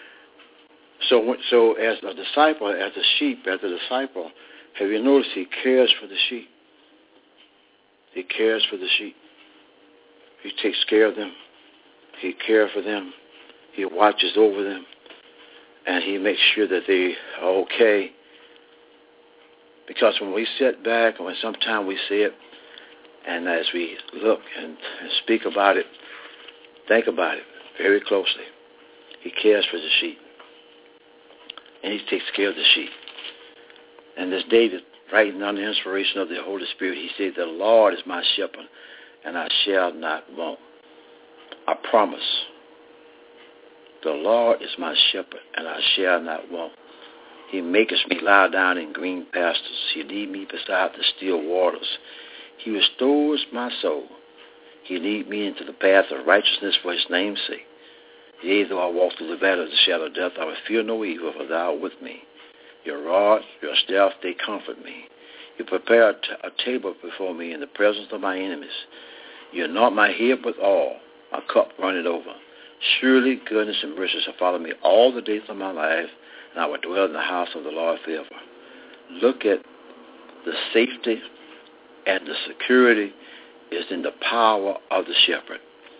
So as a disciple, as a sheep, as a disciple, have you noticed he cares for the sheep? He cares for the sheep. He takes care of them. He cares for them. He watches over them. And he makes sure that they are okay. Because when we sit back, and when sometimes we see it, and as we look and speak about it, think about it very closely. He cares for the sheep. and he takes care of the sheep. And this David, writing under the inspiration of the Holy Spirit, he said, the Lord is my shepherd, and I shall not want. I promise. The Lord is my shepherd, and I shall not want. He maketh me lie down in green pastures. He lead me beside the still waters. He restores my soul. He lead me into the path of righteousness for his name's sake. Yea, though I walk through the valley of the shadow of death, I will fear no evil, for thou art with me. Your rod, your staff, they comfort me. You prepare a table before me in the presence of my enemies. You anoint my head with oil. My cup runneth over. Surely goodness and mercy shall follow me all the days of my life, and I will dwell in the house of the Lord forever. Look at the safety and the security is in the power of the shepherd.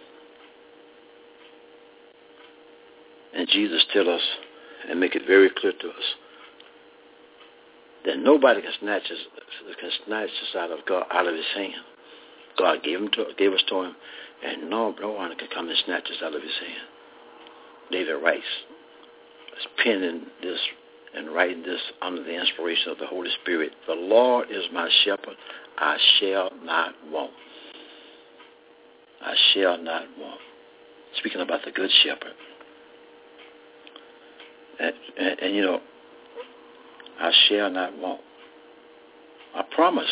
And Jesus tells us and make it very clear to us that nobody can snatch us out of his hand. God gave us to him, and no one can come and snatch us out of his hand. David writes, is penning this and writing this under the inspiration of the Holy Spirit. The Lord is my shepherd, I shall not want. I shall not want. Speaking about the good shepherd. And you know, I shall not want. I promise.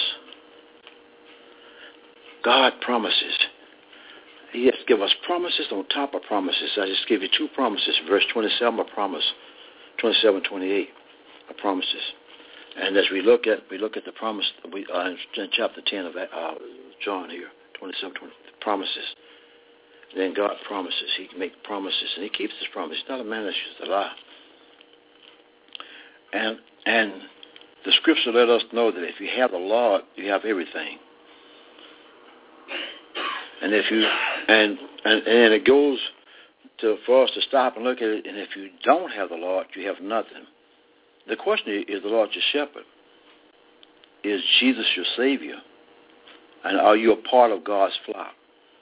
God promises. He has to give us promises on top of promises. I just gave you two promises. Verse 27, a promise. 27, 28, a promises. And as we look at the promise, in chapter 10 of John here, 27, 20, promises. Then God promises. He can make promises, and he keeps his promise. He's not a man that should lie. And the scripture let us know that if you have the Lord, you have everything. And if you and it goes for us to stop and look at it, and if you don't have the Lord, you have nothing. The question is the Lord your shepherd? Is Jesus your Savior? And are you a part of God's flock?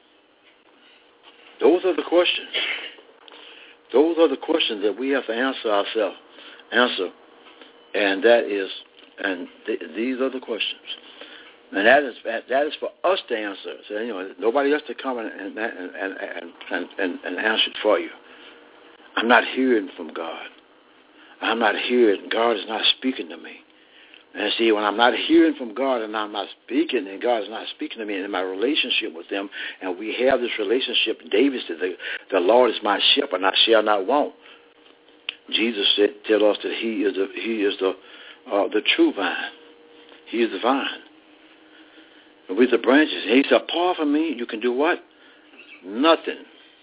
Those are the questions. Those are the questions that we have to answer. And that is, these are the questions. And that is for us to answer. So, you know, nobody else to come and answer it for you. I'm not hearing from God. I'm not hearing. God is not speaking to me. And see, when I'm not hearing from God and I'm not speaking, and God is not speaking to me in my relationship with Him, and we have this relationship, David said, the Lord is my shepherd, and I shall not want. Jesus said, tell us that He is the true vine. He is the vine. And with the branches, He said, apart from me, you can do what? Nothing.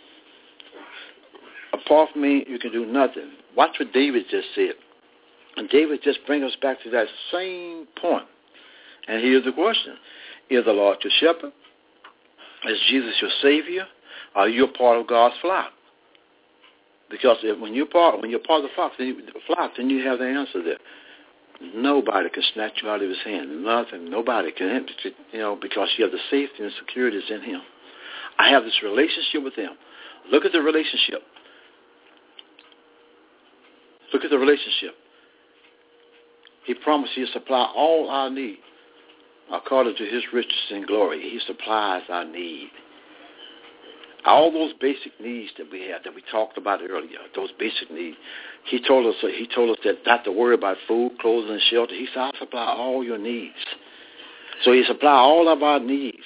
Apart from me, you can do nothing. Watch what David just said. And David just brings us back to that same point. And here's the question. Is the Lord your shepherd? Is Jesus your Savior? Are you a part of God's flock? Because when you're part of the flock, then you have the answer there. Nobody can snatch you out of His hand. Nothing. Nobody can, because you have the safety and security in Him. I have this relationship with Him. Look at the relationship. Look at the relationship. He promised He'll supply all our need according to His riches and glory. He supplies our need. All those basic needs that we have, that we talked about earlier, those basic needs. He told us that not to worry about food, clothing, and shelter. He said, I'll supply all your needs. So He supplies all of our needs.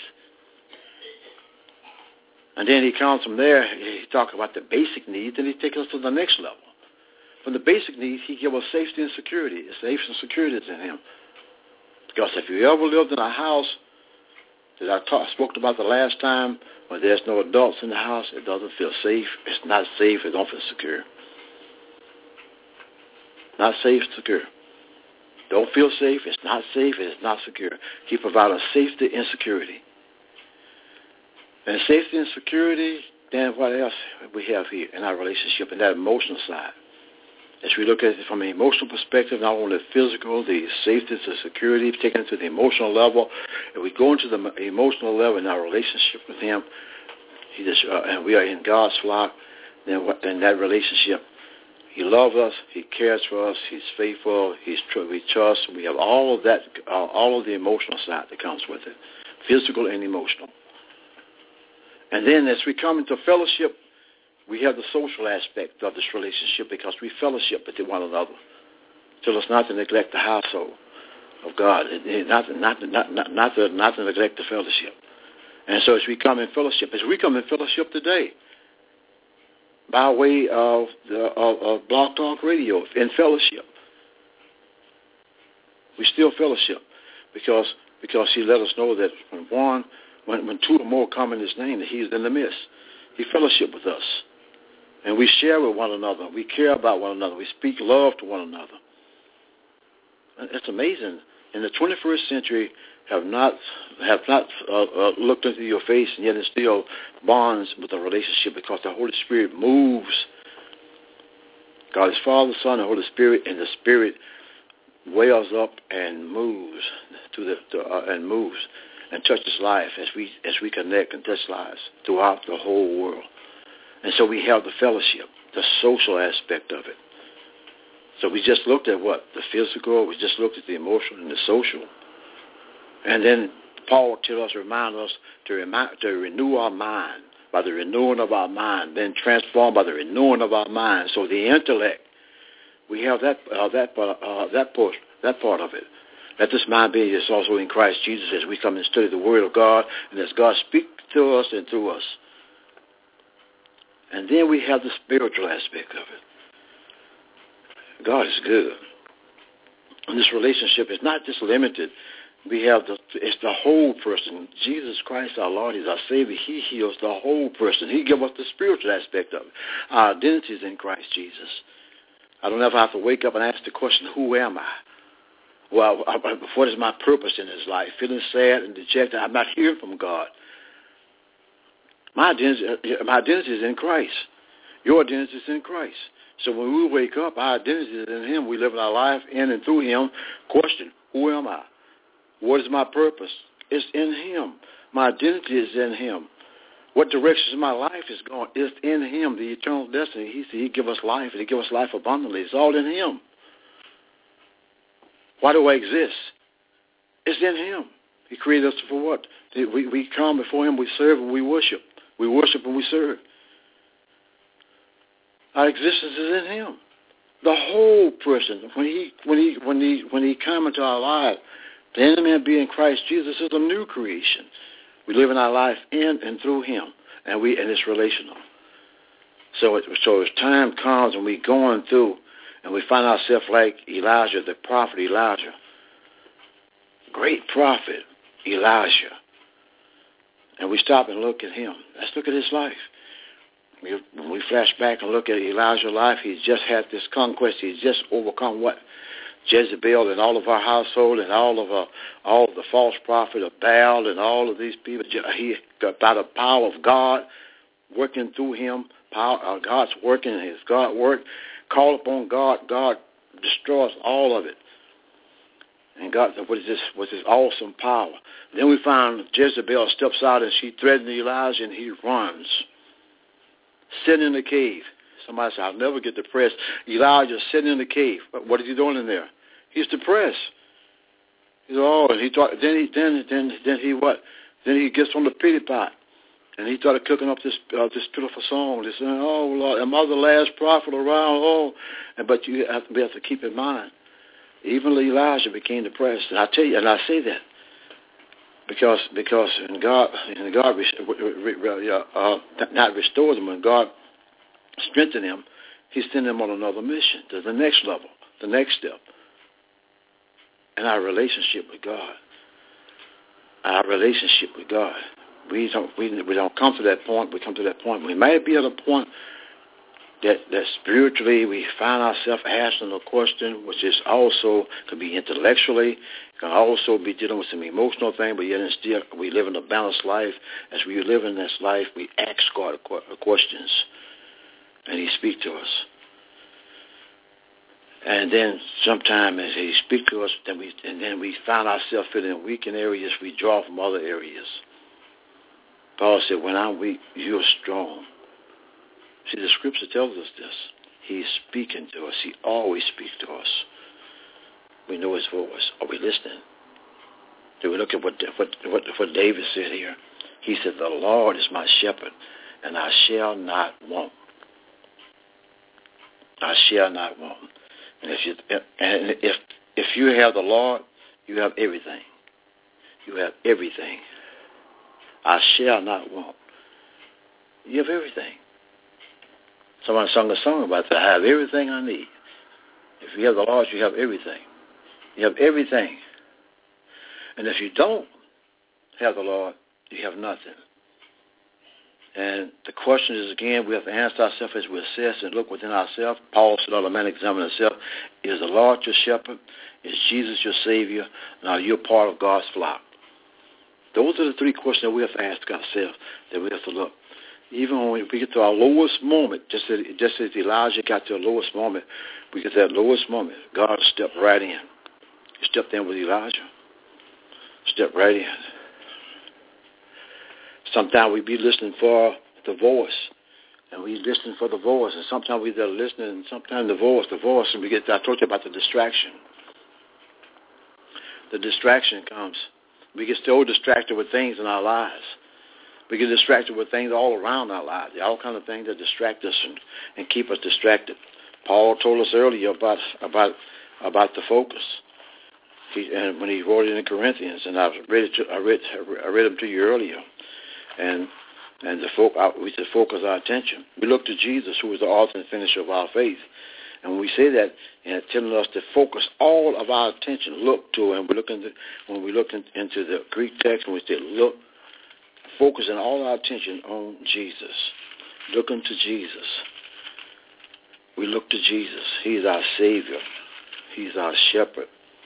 And then He comes from there, He talks about the basic needs, and He takes us to the next level. From the basic needs, He gives us safety and security. The safety and security is in Him. Because if you ever lived in a house that I spoke about the last time, where there's no adults in the house, it doesn't feel safe. It's not safe. It don't feel secure. Not safe, secure. Don't feel safe. It's not safe. It's not secure. He provides us safety and security. And safety and security, then what else we have here in our relationship, in that emotional side? As we look at it from an emotional perspective, not only physical, the safety, the security, taken to the emotional level. If we go into the emotional level in our relationship with Him, and we are in God's flock, then in that relationship, He loves us. He cares for us. He's faithful. We trust. We have all of that, all of the emotional side that comes with it, physical and emotional. And then as we come into fellowship, we have the social aspect of this relationship because we fellowship with one another. So it's not to neglect the household of God, not to neglect the fellowship. And so as we come in fellowship today, by way of Blog Talk Radio, in fellowship, we still fellowship because He let us know that when two or more come in His name, that He is in the midst. He fellowship with us, and we share with one another. We care about one another. We speak love to one another. It's amazing. In the 21st century, have not looked into your face, and yet it still bonds with a relationship because the Holy Spirit moves. God is Father, Son, and Holy Spirit, and the Spirit wells up and moves and touches life as we connect and touch lives throughout the whole world. And so we have the fellowship, the social aspect of it. So we just looked at what? The physical, we just looked at the emotional and the social. And then Paul remind us to renew our mind by the renewing of our mind, then transformed by the renewing of our mind. So the intellect, we have that part of it. Let this mind be is also in Christ Jesus as we come and study the Word of God and as God speaks to us and through us. And then we have the spiritual aspect of it. God is good. And this relationship is not just limited. It's the whole person. Jesus Christ, our Lord, is our Savior. He heals the whole person. He gives us the spiritual aspect of it. Our identity is in Christ Jesus. I don't ever have to wake up and ask the question, who am I? Well, what is my purpose in this life? Feeling sad and dejected, I'm not hearing from God. My identity is in Christ. Your identity is in Christ. So when we wake up, our identity is in Him. We live in our life in and through Him. Question, who am I? What is my purpose? It's in Him. My identity is in Him. What direction my life is going? It's in Him, the eternal destiny. He said He give us life, and He give us life abundantly. It's all in Him. Why do I exist? It's in Him. He created us for what? We come before Him, we serve, and we worship. We worship and we serve. Our existence is in Him. The whole person, when he come into our life, the inner man being Christ Jesus is a new creation. We live in our life in and through Him, and it's relational. So as time comes and we going through, and we find ourselves like Elijah, the prophet Elijah, great prophet Elijah, and we stop and look at him. Let's look at his life. When we flash back and look at Elijah's life, he's just had this conquest. He's just overcome what? Jezebel and all of our household and all of the false prophet of Baal and all of these people. He got by the power of God working through him. God's working, his God work. Call upon God. God destroys all of it. And God, with his awesome power. Then we find Jezebel steps out and she threatens Elijah and he runs. Sitting in the cave. Somebody said, I'll never get depressed. Elijah's sitting in the cave. What is he doing in there? He's depressed. He said, and he thought. Then he what? Then he gets on the pity pot, and he started cooking up this pitiful song. They said, "Oh Lord, am I the last prophet around?" Oh, but we have to keep in mind, even Elijah became depressed. And I tell you, and I say that because God not restored him, when God strengthen him, He sent him on another mission to the next level, the next step. And our relationship with God. Our relationship with God. We don't come to that point. We come to that point. We may be at a point that spiritually we find ourselves asking a question, which is also could be intellectually, can also be dealing with some emotional thing, but yet still we live in a balanced life. As we live in this life, we ask God questions. And He speaks to us. And then sometime as He speaks to us, then we find ourselves feeling weak in areas, we draw from other areas. Paul said, when I'm weak, you're strong. See, the Scripture tells us this. He's speaking to us. He always speaks to us. We know his voice. Are we listening? Do we look at what David said here? He said, the Lord is my shepherd, and I shall not want. I shall not want. And if you have the Lord, you have everything. You have everything. I shall not want. You have everything. Someone sung a song about that. I have everything I need. If you have the Lord, you have everything. You have everything. And if you don't have the Lord, you have nothing. And the question is, again, we have to answer ourselves as we assess and look within ourselves. Paul said, let a man examine himself. Is the Lord your shepherd? Is Jesus your Savior? And are you a part of God's flock? Those are the three questions that we have to ask ourselves, that we have to look. Even when we get to our lowest moment, just as Elijah got to the lowest moment, we get to that lowest moment, God stepped right in. He stepped in with Elijah. Stepped right in. Sometimes we be listening for the voice, and we listen for the voice, and sometimes we're listening, and sometimes the voice, and I told you about the distraction. The distraction comes. We get so distracted with things in our lives. We get distracted with things all around our lives, all kinds of things that distract us and keep us distracted. Paul told us earlier about the focus. And when he wrote it in Corinthians, and I read them to you earlier, and we should focus our attention. We look to Jesus, who is the author and finisher of our faith, and when we say that, and it's telling us to focus all of our attention, look to, and when we look into the Greek text, and we say look, focusing all our attention on Jesus, looking to Jesus. We look to Jesus. He is our Savior. He's our shepherd.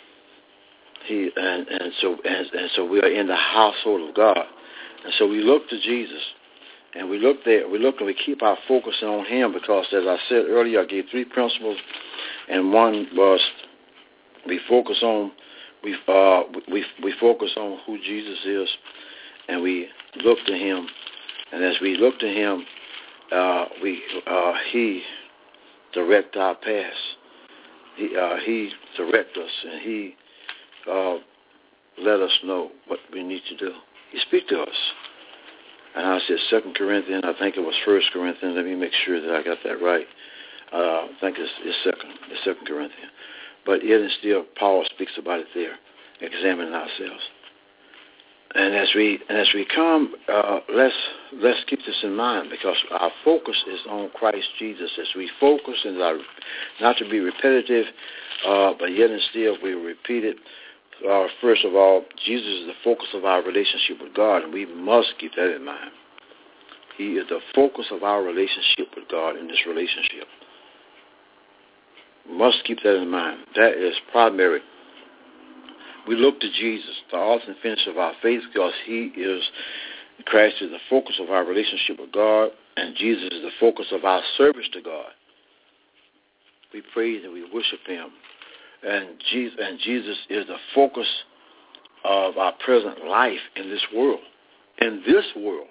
So we are in the household of God, and so we look to Jesus, and we look there. We look and we keep our focus on Him, because, as I said earlier, I gave 3 principles, and one was we focus on who Jesus is, and we look to Him, and as we look to Him, He direct our paths. He direct us, and He let us know what we need to do. He speaks to us. And I said 2 Corinthians, I think it was 1 Corinthians. Let me make sure that I got that right. I think it's 2 Corinthians. But yet and still, Paul speaks about it there, examining ourselves. And as we come, let's keep this in mind, because our focus is on Christ Jesus. As we focus, and not to be repetitive, but yet and still we repeat it. First of all, Jesus is the focus of our relationship with God, and we must keep that in mind. He is the focus of our relationship with God in this relationship. We must keep that in mind. That is primary. We look to Jesus, the author and finisher of our faith, because Christ is the focus of our relationship with God, and Jesus is the focus of our service to God. We praise and we worship Him. And Jesus is the focus of our present life in this world. In this world.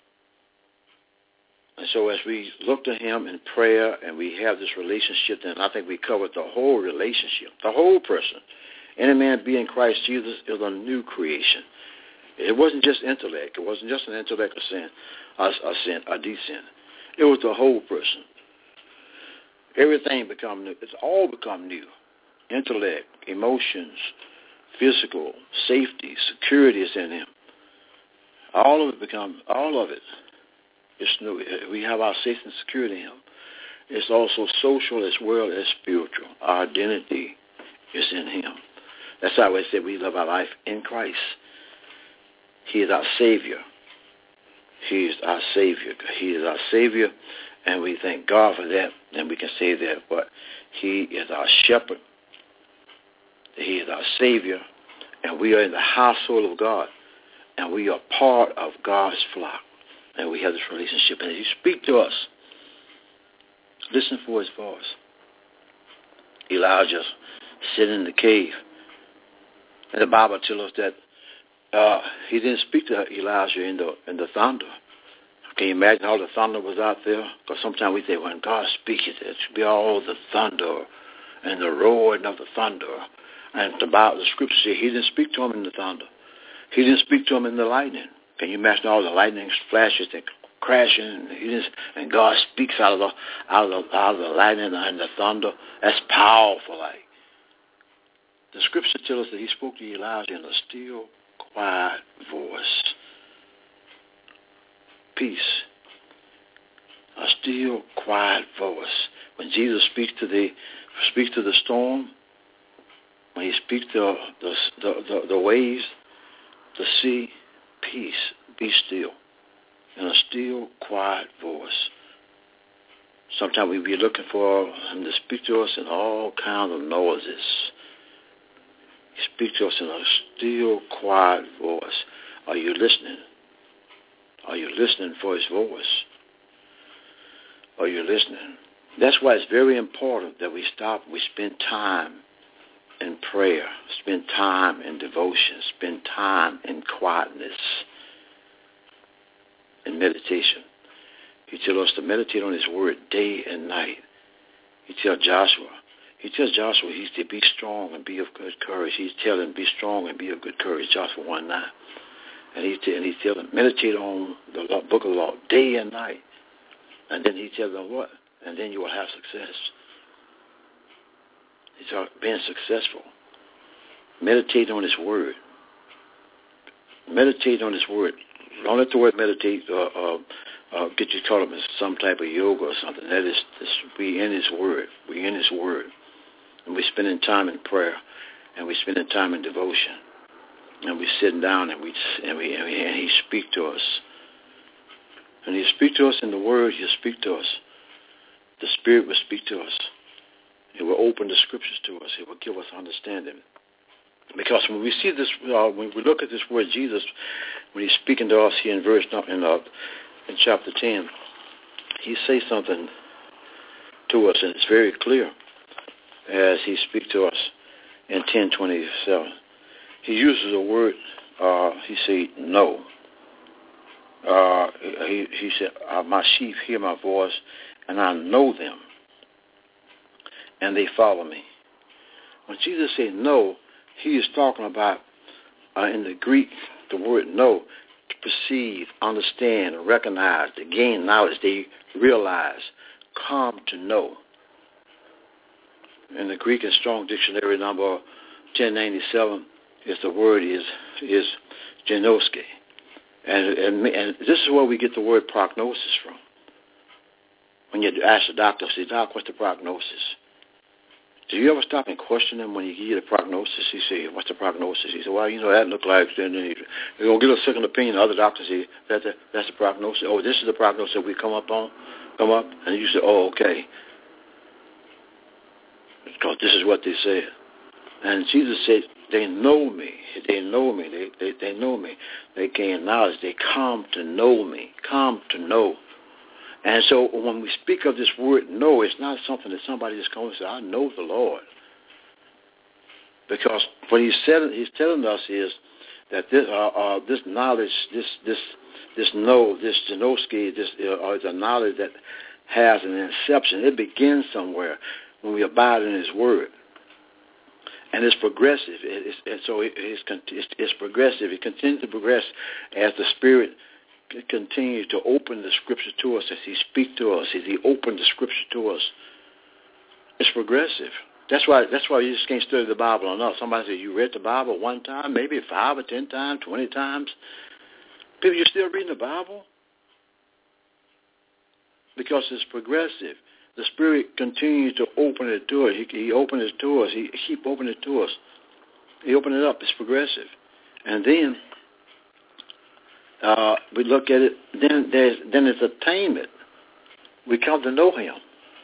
And so as we look to Him in prayer and we have this relationship, then I think we covered the whole relationship, the whole person. Any man be in Christ Jesus is a new creation. It wasn't just intellect. It wasn't just an intellect a descent. It was the whole person. Everything become new. It's all become new. Intellect, emotions, physical, safety, security is in Him. All of it is new. We have our safety and security in Him. It's also social as well as spiritual. Our identity is in Him. That's how I say we live our life in Christ. He is our Savior. He is our Savior. He is our Savior, and we thank God for that. And we can say that, but He is our shepherd. He is our Savior, and we are in the household of God, and we are part of God's flock, and we have this relationship. And as He speaks to us, listen for His voice. Elijah sitting in the cave, and the Bible tells us that he didn't speak to Elijah in the thunder. Can you imagine how the thunder was out there? Because sometimes we say when God speaks, it should be all the thunder and the roaring of the thunder. And about the scripture says he didn't speak to him in the thunder. He didn't speak to him in the lightning. Can you imagine all the lightning flashes that crashing? And God speaks out of the lightning and the thunder. That's powerful. Like the scripture tells us that he spoke to Elijah in a still, quiet voice. Peace. A still, quiet voice. When Jesus speaks to the storm, when he speaks to the waves, the sea, peace, be still. In a still, quiet voice. Sometimes we be looking for him to speak to us in all kinds of noises. He speaks to us in a still, quiet voice. Are you listening? Are you listening for his voice? Are you listening? That's why it's very important that we stop, we spend time in prayer, spend time in devotion, spend time in quietness, in meditation. He tells us to meditate on his word day and night. He tells Joshua he's to be strong and be of good courage. He's telling him, be strong and be of good courage, Joshua 1:9. And he's telling him, meditate on the book of the law day and night. And then he tells them what? And then you will have success. He's being successful. Meditate on his word. Meditate on his word. Don't let the word meditate get you caught up in some type of yoga or something. That is, we in his word. We in his word. And we're spending time in prayer. And we're spending time in devotion. And we're sitting down and he speaks to us. And he speaks to us in the word. He'll speak to us. The Spirit will speak to us. It will open the scriptures to us. It will give us understanding. Because when we see this, when we look at this word Jesus, when he's speaking to us here in chapter 10, he says something to us, and it's very clear as he speaks to us in 10:27. He uses a word. He said, "No." He said, "My sheep hear my voice, and I know them, and they follow me." When Jesus said "no," he is talking about, in the Greek, the word "know," to perceive, understand, recognize, to gain knowledge. They realize, come to know. In the Greek and Strong Dictionary number 1097, the word is genoski. And this is where we get the word prognosis from. When you ask the doctor, say, "Doc, what's the prognosis?" Do you ever stop and question him when you give you the prognosis? He say, "What's the prognosis?" He said, "Well, that look like," then you're going to get a second opinion. The other doctors say, that's the prognosis. "Oh, this is the prognosis that we come up. And you say, "Oh, okay." Because this is what they said. And Jesus said, they know me. They know me. They know me. They gain knowledge. They come to know me. Come to know. And so when we speak of this word "know," it's not something that somebody just comes and says, "I know the Lord." Because what he's telling us is that this knowledge, this know, this genoski, is a knowledge that has an inception. It begins somewhere when we abide in his word. And it's progressive. It's progressive. It continues to progress as the Spirit continues to open the Scripture to us, as he speaks to us, as he opens the Scripture to us. It's progressive. That's why you just can't study the Bible enough. Somebody says, "You read the Bible one time, maybe 5 or 10 times, 20 times." People, you're still reading the Bible? Because it's progressive. The Spirit continues to open it to us. He opened it to us. He keeps opening it to us. He opened it up. It's progressive. And then we look at it. Then it's attainment. We come to know him.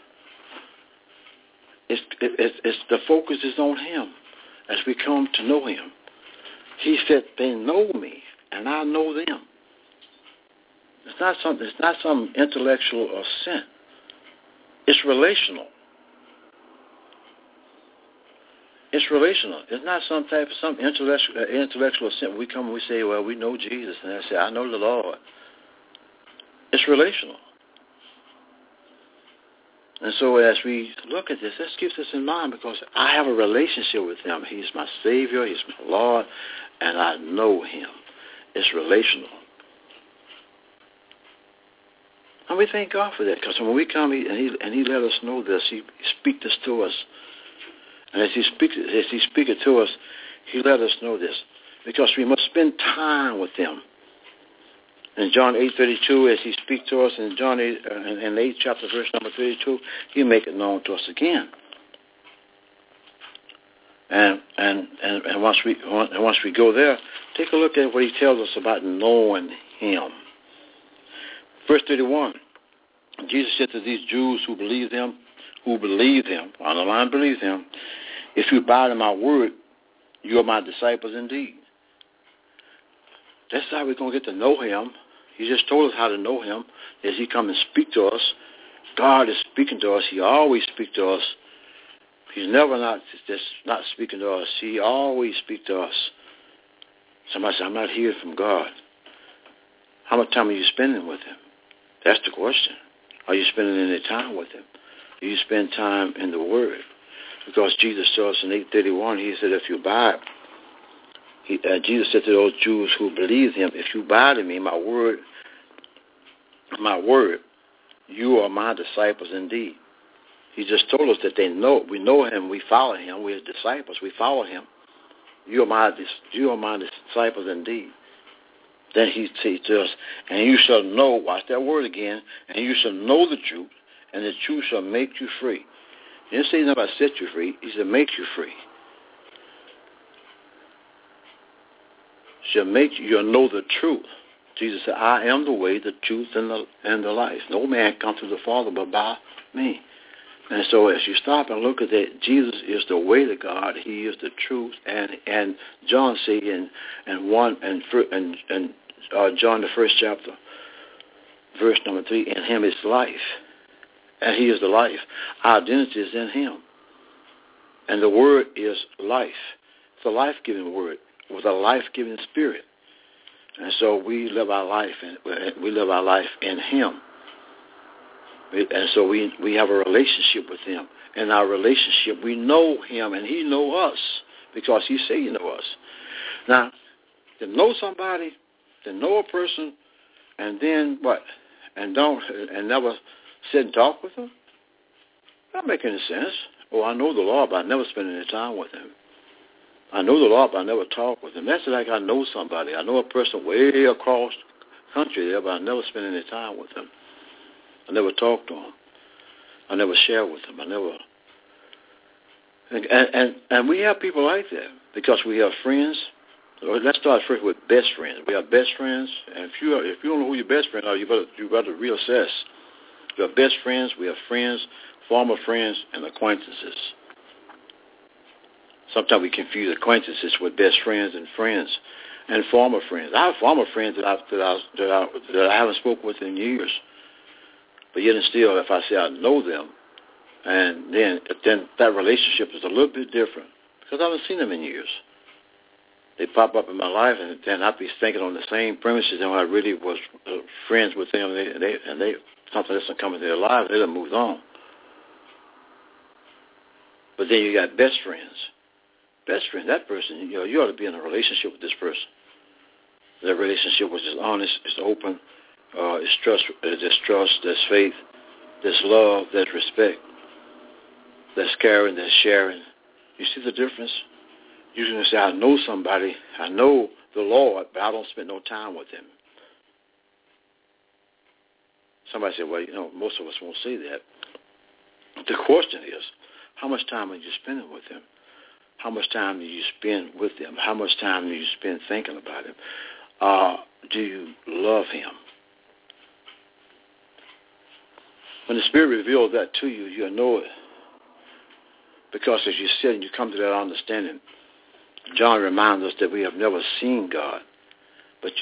It's the focus is on him as we come to know him. He said, "They know me, and I know them." It's not some intellectual assent. It's relational. It's relational. It's not some intellectual assent. We come and we say, "Well, we know Jesus," and I say, "I know the Lord." It's relational. And so as we look at this, let's keep this in mind, because I have a relationship with him. He's my Savior. He's my Lord. And I know him. It's relational. And we thank God for that, because when we come and he let us know this, he speaks this to us. And as he speaks it to us, he let us know this, because we must spend time with him. In John 8:32, as he speaks to us in John 8, in 8 chapter, verse number 32, he make it known to us again. And once we go there, take a look at what he tells us about knowing him. Verse 31, Jesus said to these Jews who believed him, underline believe him, if you abide in my word, you are my disciples indeed. That's how we're going to get to know him. He just told us how to know him. As he come and speak to us, God is speaking to us. He always speaks to us. He's never not speaking to us. He always speaks to us. Somebody said, I'm not hearing from God. How much time are you spending with him? That's the question. Are you spending any time with him? Do you spend time in the word? Because Jesus told us in 8:31, he said, if you abide, Jesus said to those Jews who believed him, if you abide in me, my word, you are my disciples indeed. He just told us that we know him, we follow him, we're disciples, we follow him. You are my disciples indeed. Then he said to us, and you shall know, watch that word again, and you shall know the truth, and the truth shall make you free. He didn't say nothing about set you free, he said make you free. You'll know the truth. Jesus said, I am the way, the truth, and the life. No man comes to the Father but by me. And so as you stop and look at that, Jesus is the way to God. He is the truth. And John said in John the first chapter, verse number 3, in him is life. And he is the life. Our identity is in him. And the word is life. It's a life-giving word with a life-giving spirit. And so we live our life in him. And so we have a relationship with him. In our relationship, we know him, and he know us, because he say he know us. Now, to know somebody, to know a person, and then what? And never sit and talk with them? That don't make any sense. Oh, I know the Lord, but I never spend any time with him. I know the Lord, but I never talk with him. That's like I know somebody. I know a person way across the country there, but I never spend any time with him. I never talk to him. I never share with him. And we have people like that, because we have friends. Let's start first with best friends. We have best friends, and if you don't know who your best friends are, you better reassess. We have best friends. We have friends, former friends, and acquaintances. Sometimes we confuse acquaintances with best friends and former friends. I have former friends that I haven't spoken with in years. But yet and still, if I say I know them, and then that relationship is a little bit different, because I haven't seen them in years. They pop up in my life, and then I'd be thinking on the same premises, and when I really was friends with them, and they something doesn't come into their life, they done moved on. But then you got best friends. Best friend, that person, you ought to be in a relationship with this person. That relationship was just honest, it's open. There's trust, there's faith, there's love, there's respect, there's caring, there's sharing. You see the difference? You can say, I know somebody, I know the Lord, but I don't spend no time with him. Somebody said, well, most of us won't say that. The question is, how much time are you spending with him? How much time do you spend with him? How much time do you spend thinking about him? Do you love him? When the Spirit reveals that to you, you'll know it. Because as you sit and you come to that understanding, John reminds us that we have never seen God. But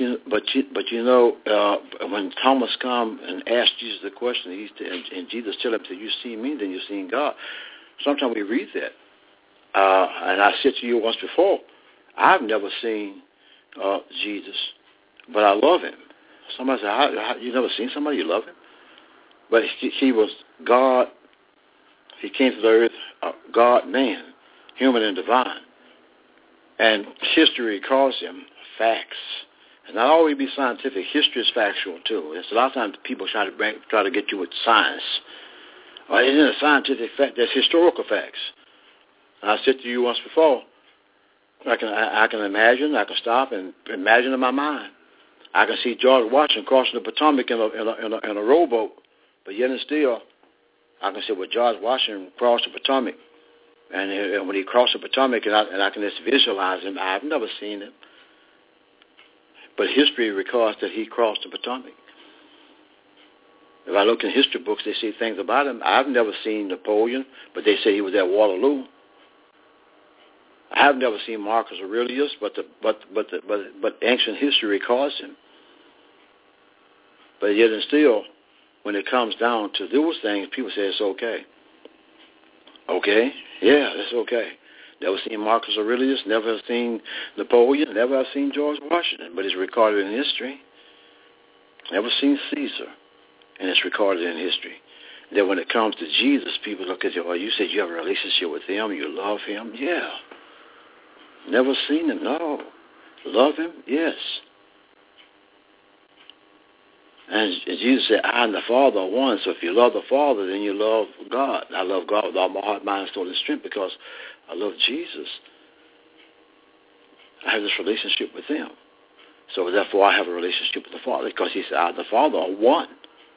when Thomas come and asked Jesus the question, and Jesus tell him, "You see me, then you seen God." Sometimes we read that, and I said to you once before, I've never seen Jesus, but I love him. Somebody said, how, you never seen somebody you love him? But he was God. He came to the earth, God, man, human and divine. And history records him facts. It's not always be scientific. History is factual, too. There's a lot of times people try to get you with science. Well, it isn't a scientific fact. There's historical facts. I said to you once before, I can imagine, I can stop and imagine in my mind. I can see George Washington crossing the Potomac in a rowboat, but yet and still, I can say, well, George Washington crossed the Potomac. And when he crossed the Potomac, and I can just visualize him, I've never seen him. But history records that he crossed the Potomac. If I look in history books, they say things about him. I've never seen Napoleon, but they say he was at Waterloo. I have never seen Marcus Aurelius, but ancient history records him. But yet and still, when it comes down to those things, people say it's okay. Okay? Yeah, that's okay. Never seen Marcus Aurelius, never seen Napoleon, never seen George Washington, but it's recorded in history. Never seen Caesar, and it's recorded in history. Then when it comes to Jesus, people look at you, well, you said you have a relationship with him, you love him. Yeah. Never seen him, no. Love him? Yes. And Jesus said, I and the Father are one. So if you love the Father, then you love God. I love God with all my heart, mind, soul, and strength because I love Jesus. I have this relationship with him. So therefore I have a relationship with the Father because he said, I and the Father are one.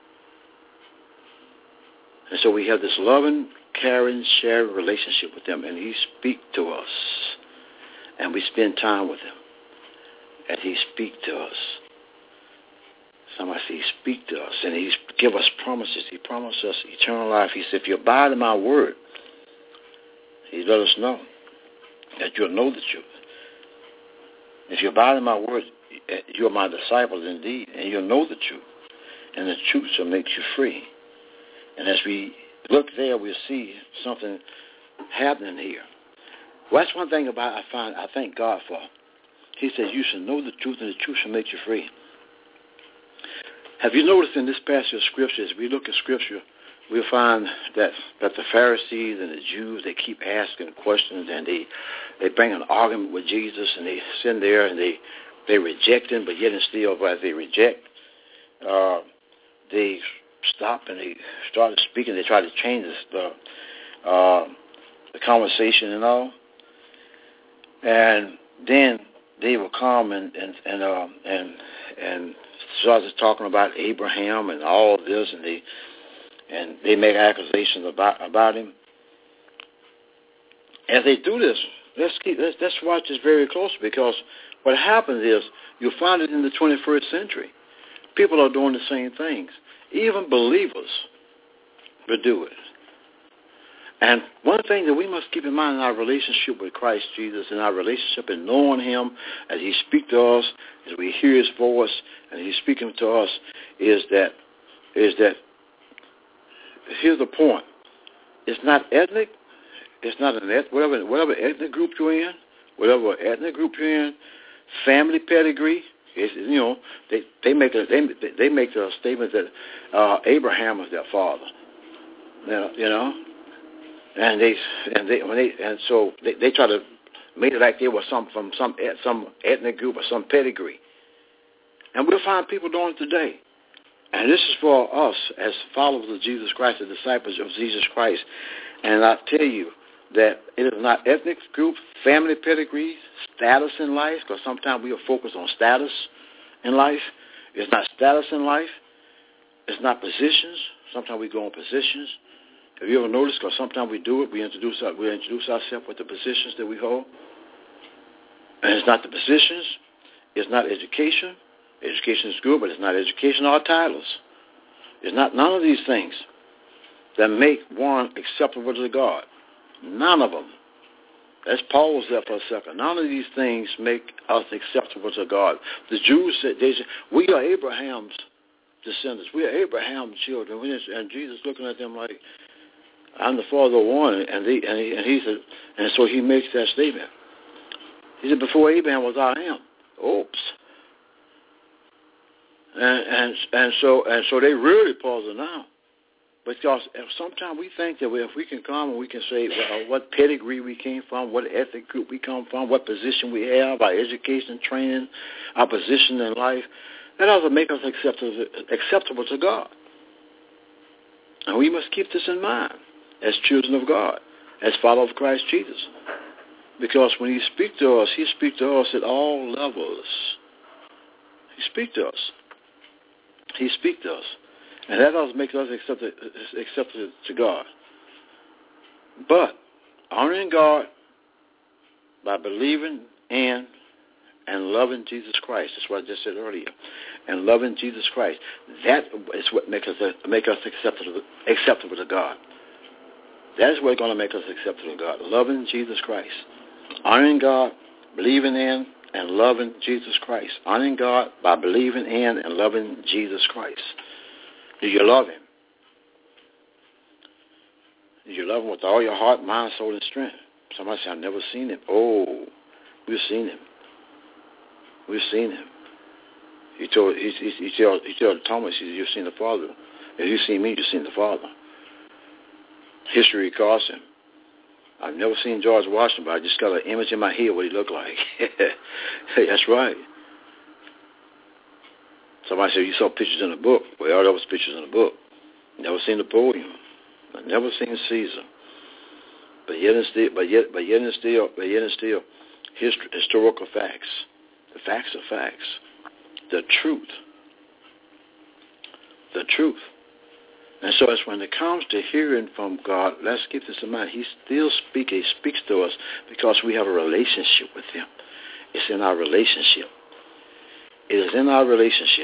And so we have this loving, caring, sharing relationship with him. And he speaks to us. And we spend time with him. And he speaks to us. Somebody said he speaks to us. And he give us promises. He promised us eternal life. He said, if you abide in my word, he let us know that you'll know the truth. If you abide in my word, you are my disciples indeed. And you'll know the truth. And the truth shall make you free. And as we look there, we'll see something happening here. Well, that's one thing I thank God for. He says, you shall know the truth, and the truth shall make you free. Have you noticed in this passage of Scripture, as we look at Scripture, we'll find that the Pharisees and the Jews, they keep asking questions, and they bring an argument with Jesus, and they sit there, and they reject him, but yet and still, as they reject, they stop, and they started speaking. They try to change the conversation and all. And then they will come and started talking about Abraham and all of this, and they make accusations about him. As they do this, let's watch this very closely, because what happens is you'll find it in the 21st century. People are doing the same things. Even believers will do it. And one thing that we must keep in mind in our relationship with Christ Jesus, in our relationship in knowing him, as he speaks to us, as we hear his voice, and he's speaking to us, is that here's the point. It's not ethnic. It's not whatever ethnic group you're in, family pedigree. They make the statement that Abraham was their father. You know. So they try to make it like they were some ethnic group or some pedigree, and we'll find people doing it today. And this is for us as followers of Jesus Christ, the disciples of Jesus Christ. And I tell you that it is not ethnic group, family pedigree, status in life, because sometimes we are focused on status in life. It's not status in life. It's not positions. Sometimes we go on positions. Have you ever noticed? Because sometimes we do it. We introduce ourselves with the positions that we hold. And it's not the positions. It's not education. Education is good, but it's not education or titles. It's not none of these things that make one acceptable to God. None of them. Let's pause there for a second. None of these things make us acceptable to God. The Jews said, we are Abraham's descendants. We are Abraham's children. And Jesus looking at them like, I'm the Father of one, and he said, and so he makes that statement. He said, before Abraham was, I am. Oops. And so they really puzzle now. Because sometimes we think that if we can come and we can say, well, what pedigree we came from, what ethnic group we come from, what position we have, our education, training, our position in life, that doesn't make us acceptable to God. And we must keep this in mind as children of God, as followers of Christ Jesus. Because when he speaks to us at all levels. He speaks to us. He speaks to us. And that doesn't make us accepted to God. But honoring God by believing in and loving Jesus Christ. That's what I just said earlier. And loving Jesus Christ. That is what makes us acceptable to God. That is what's going to make us acceptable to God. Loving Jesus Christ. Honoring God, believing in, and loving Jesus Christ. Honoring God by believing in and loving Jesus Christ. Do you love him? Do you love him with all your heart, mind, soul, and strength? Somebody said, I've never seen him. Oh, we've seen him. We've seen him. He told Thomas, he said, you've seen the Father. If you've seen me, you've seen the Father. History records him. I've never seen George Washington, but I just got an image in my head what he looked like. Hey, that's right. Somebody said, you saw pictures in a book. Well, there was pictures in a book. Never seen Napoleon. I've never seen Caesar. But yet and still, historical facts. The facts are facts. The truth. The truth. And so it's when it comes to hearing from God, let's keep this in mind. He still speaks. He speaks to us because we have a relationship with him. It's in our relationship. It is in our relationship.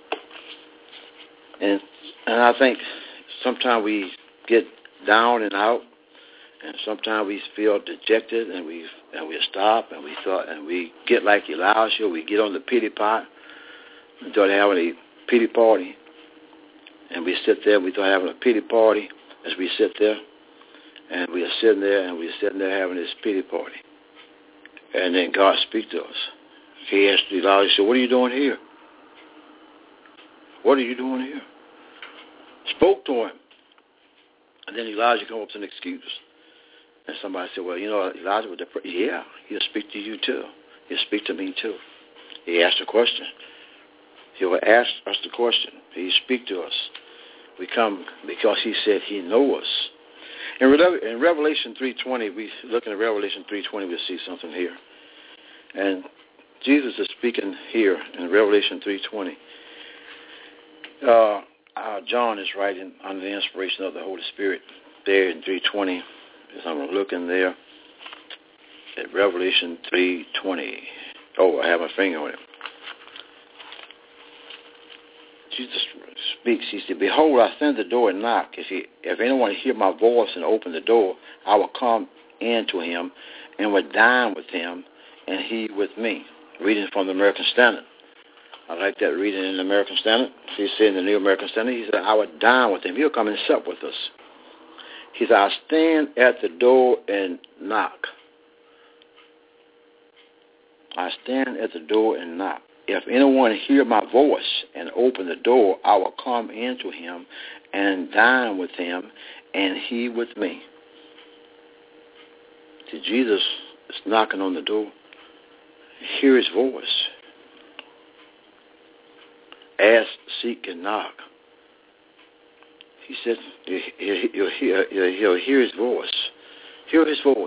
And I think sometimes we get down and out, and sometimes we feel dejected, and we stop, and we get like Elijah. We get on the pity pot and start having a pity party. And we sit there, we start having a pity party as we sit there. And we are sitting there, having this pity party. And then God speaks to us. He asked Elijah, he said, what are you doing here? What are you doing here? Spoke to him. And then Elijah come up with an excuse. And somebody said, well, Elijah, yeah, he'll speak to you too. He'll speak to me too. He asked a question. He will ask us the question. He speak to us. We come because he said he knows us. In Revelation 3:20, we looking at Revelation 3:20, we see something here. And Jesus is speaking here in Revelation 3:20. John is writing under the inspiration of the Holy Spirit there in 3:20. As I'm looking there at Revelation 3:20. Oh, I have my finger on it. Jesus speaks. He said, behold, I stand at the door and knock. If anyone hear my voice and open the door, I will come in to him and will dine with him and he with me. Reading from the American Standard. I like that reading in the American Standard. He said in the New American Standard, he said, I will dine with him. He'll come and sup with us. He said, I stand at the door and knock. I stand at the door and knock. If anyone hear my voice and open the door, I will come into him and dine with him and he with me. See, Jesus is knocking on the door. Hear his voice. Ask, seek, and knock. He said he'll hear his voice. Hear his voice.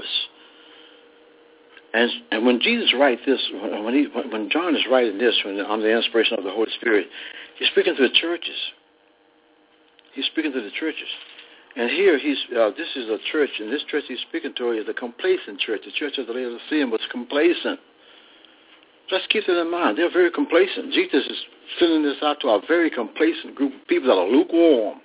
And when Jesus writes this, when John is writing this, under the inspiration of the Holy Spirit, he's speaking to the churches. He's speaking to the churches. And here this is a church, and this church he's speaking to is a complacent church. The church of the Laodicean was complacent. Let's keep that in mind. They're very complacent. Jesus is sending this out to a very complacent group of people that are lukewarm.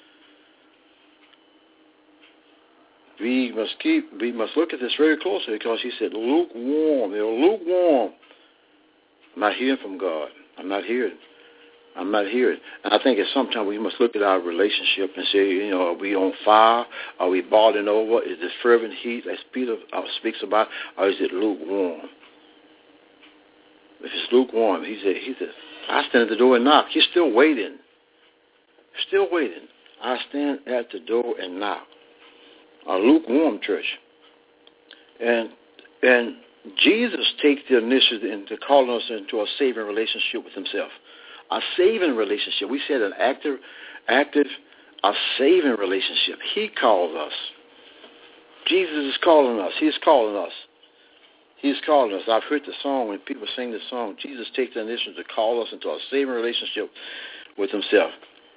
We must look at this very closely because he said lukewarm. They're lukewarm. I'm not hearing from God. I'm not hearing. And I think sometimes we must look at our relationship and say, are we on fire? Are we boiling over? Is it fervent heat, as Peter speaks about, or is it lukewarm? If it's lukewarm, he said, I stand at the door and knock. He's still waiting. Still waiting. I stand at the door and knock. A lukewarm church. And Jesus takes the initiative into calling us into a saving relationship with himself. A saving relationship. We said an active, a saving relationship. He calls us. Jesus is calling us. He's calling us. He's calling us. I've heard the song when people sing the song. Jesus takes the initiative to call us into a saving relationship with himself.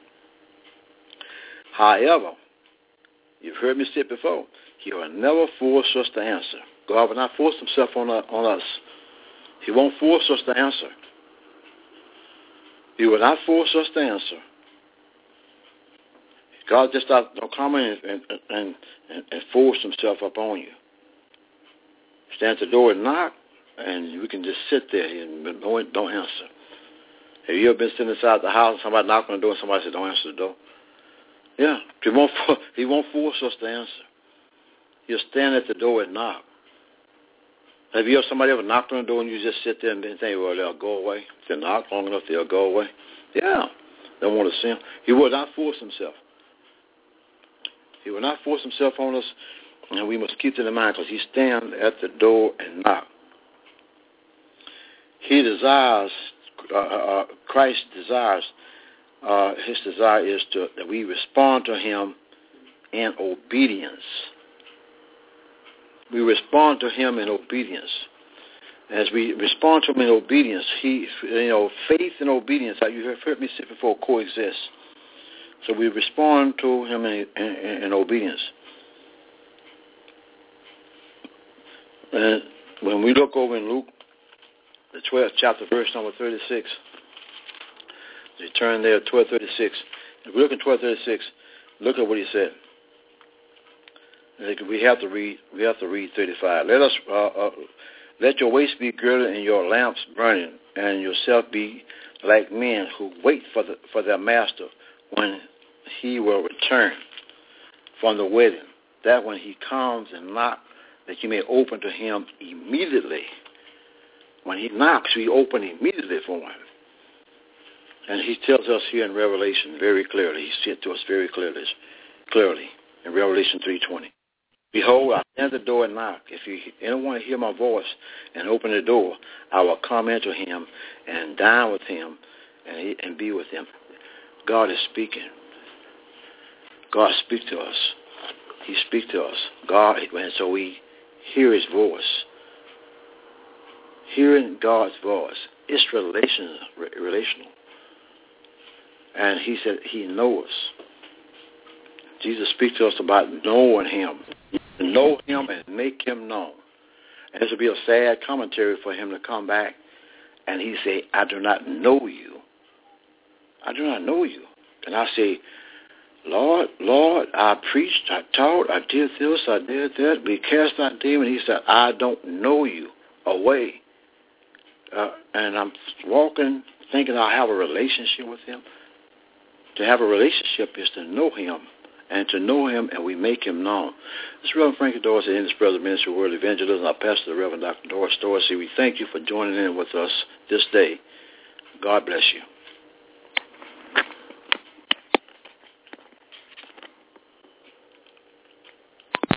However, you've heard me say it before, he will never force us to answer. God will not force himself on us. He won't force us to answer. He will not force us to answer. God just don't come in and force himself upon you. Stand at the door and knock, and we can just sit there and don't answer. Have you ever been sitting inside the house, somebody knocked on the door, and somebody said, don't answer the door? Yeah, he won't force us to answer. He'll stand at the door and knock. Have you ever somebody ever knocked on the door and you just sit there and think, well, they'll go away? If they knock long enough, they'll go away. Yeah, they want to see him. He will not force himself. He will not force himself on us, and we must keep that in mind because he stands at the door and knock. He desires, Christ desires, his desire is that we respond to him in obedience. We respond to him in obedience. As we respond to him in obedience, faith and obedience, you have heard me say before, coexist. So we respond to him in obedience. And when we look over in Luke, the 12th chapter, verse number 36, you turn there, 12:36. If we look at 12:36, look at what he said. We have to read 35. Let your waist be girded and your lamps burning, and yourself be like men who wait for their master when he will return from the wedding. That when he comes and knocks, that you may open to him immediately. When he knocks, we open immediately for him. And he tells us here in Revelation very clearly. He said to us very clearly in Revelation 3:20. Behold, I stand at the door and knock. If anyone hear my voice and open the door, I will come into him and dine with him and be with him. God is speaking. God speaks to us. He speaks to us. And so we hear his voice. Hearing God's voice, it's relational. And he said he knows. Jesus speaks to us about knowing him. Know him and make him known. And this would be a sad commentary for him to come back and he say, I do not know you. I do not know you. And I say, Lord, I preached, I taught, I did this, I did that. We cast out demons. He said, I don't know you. Away. And I'm walking, thinking I have a relationship with him. To have a relationship is to know him. And to know him, and we make him known. This is Reverend Frankie Dorsey, in this Brother Ministry World Evangelism. Our pastor, the Reverend Dr. Doris Dorsey. We thank you for joining in with us this day. God bless you.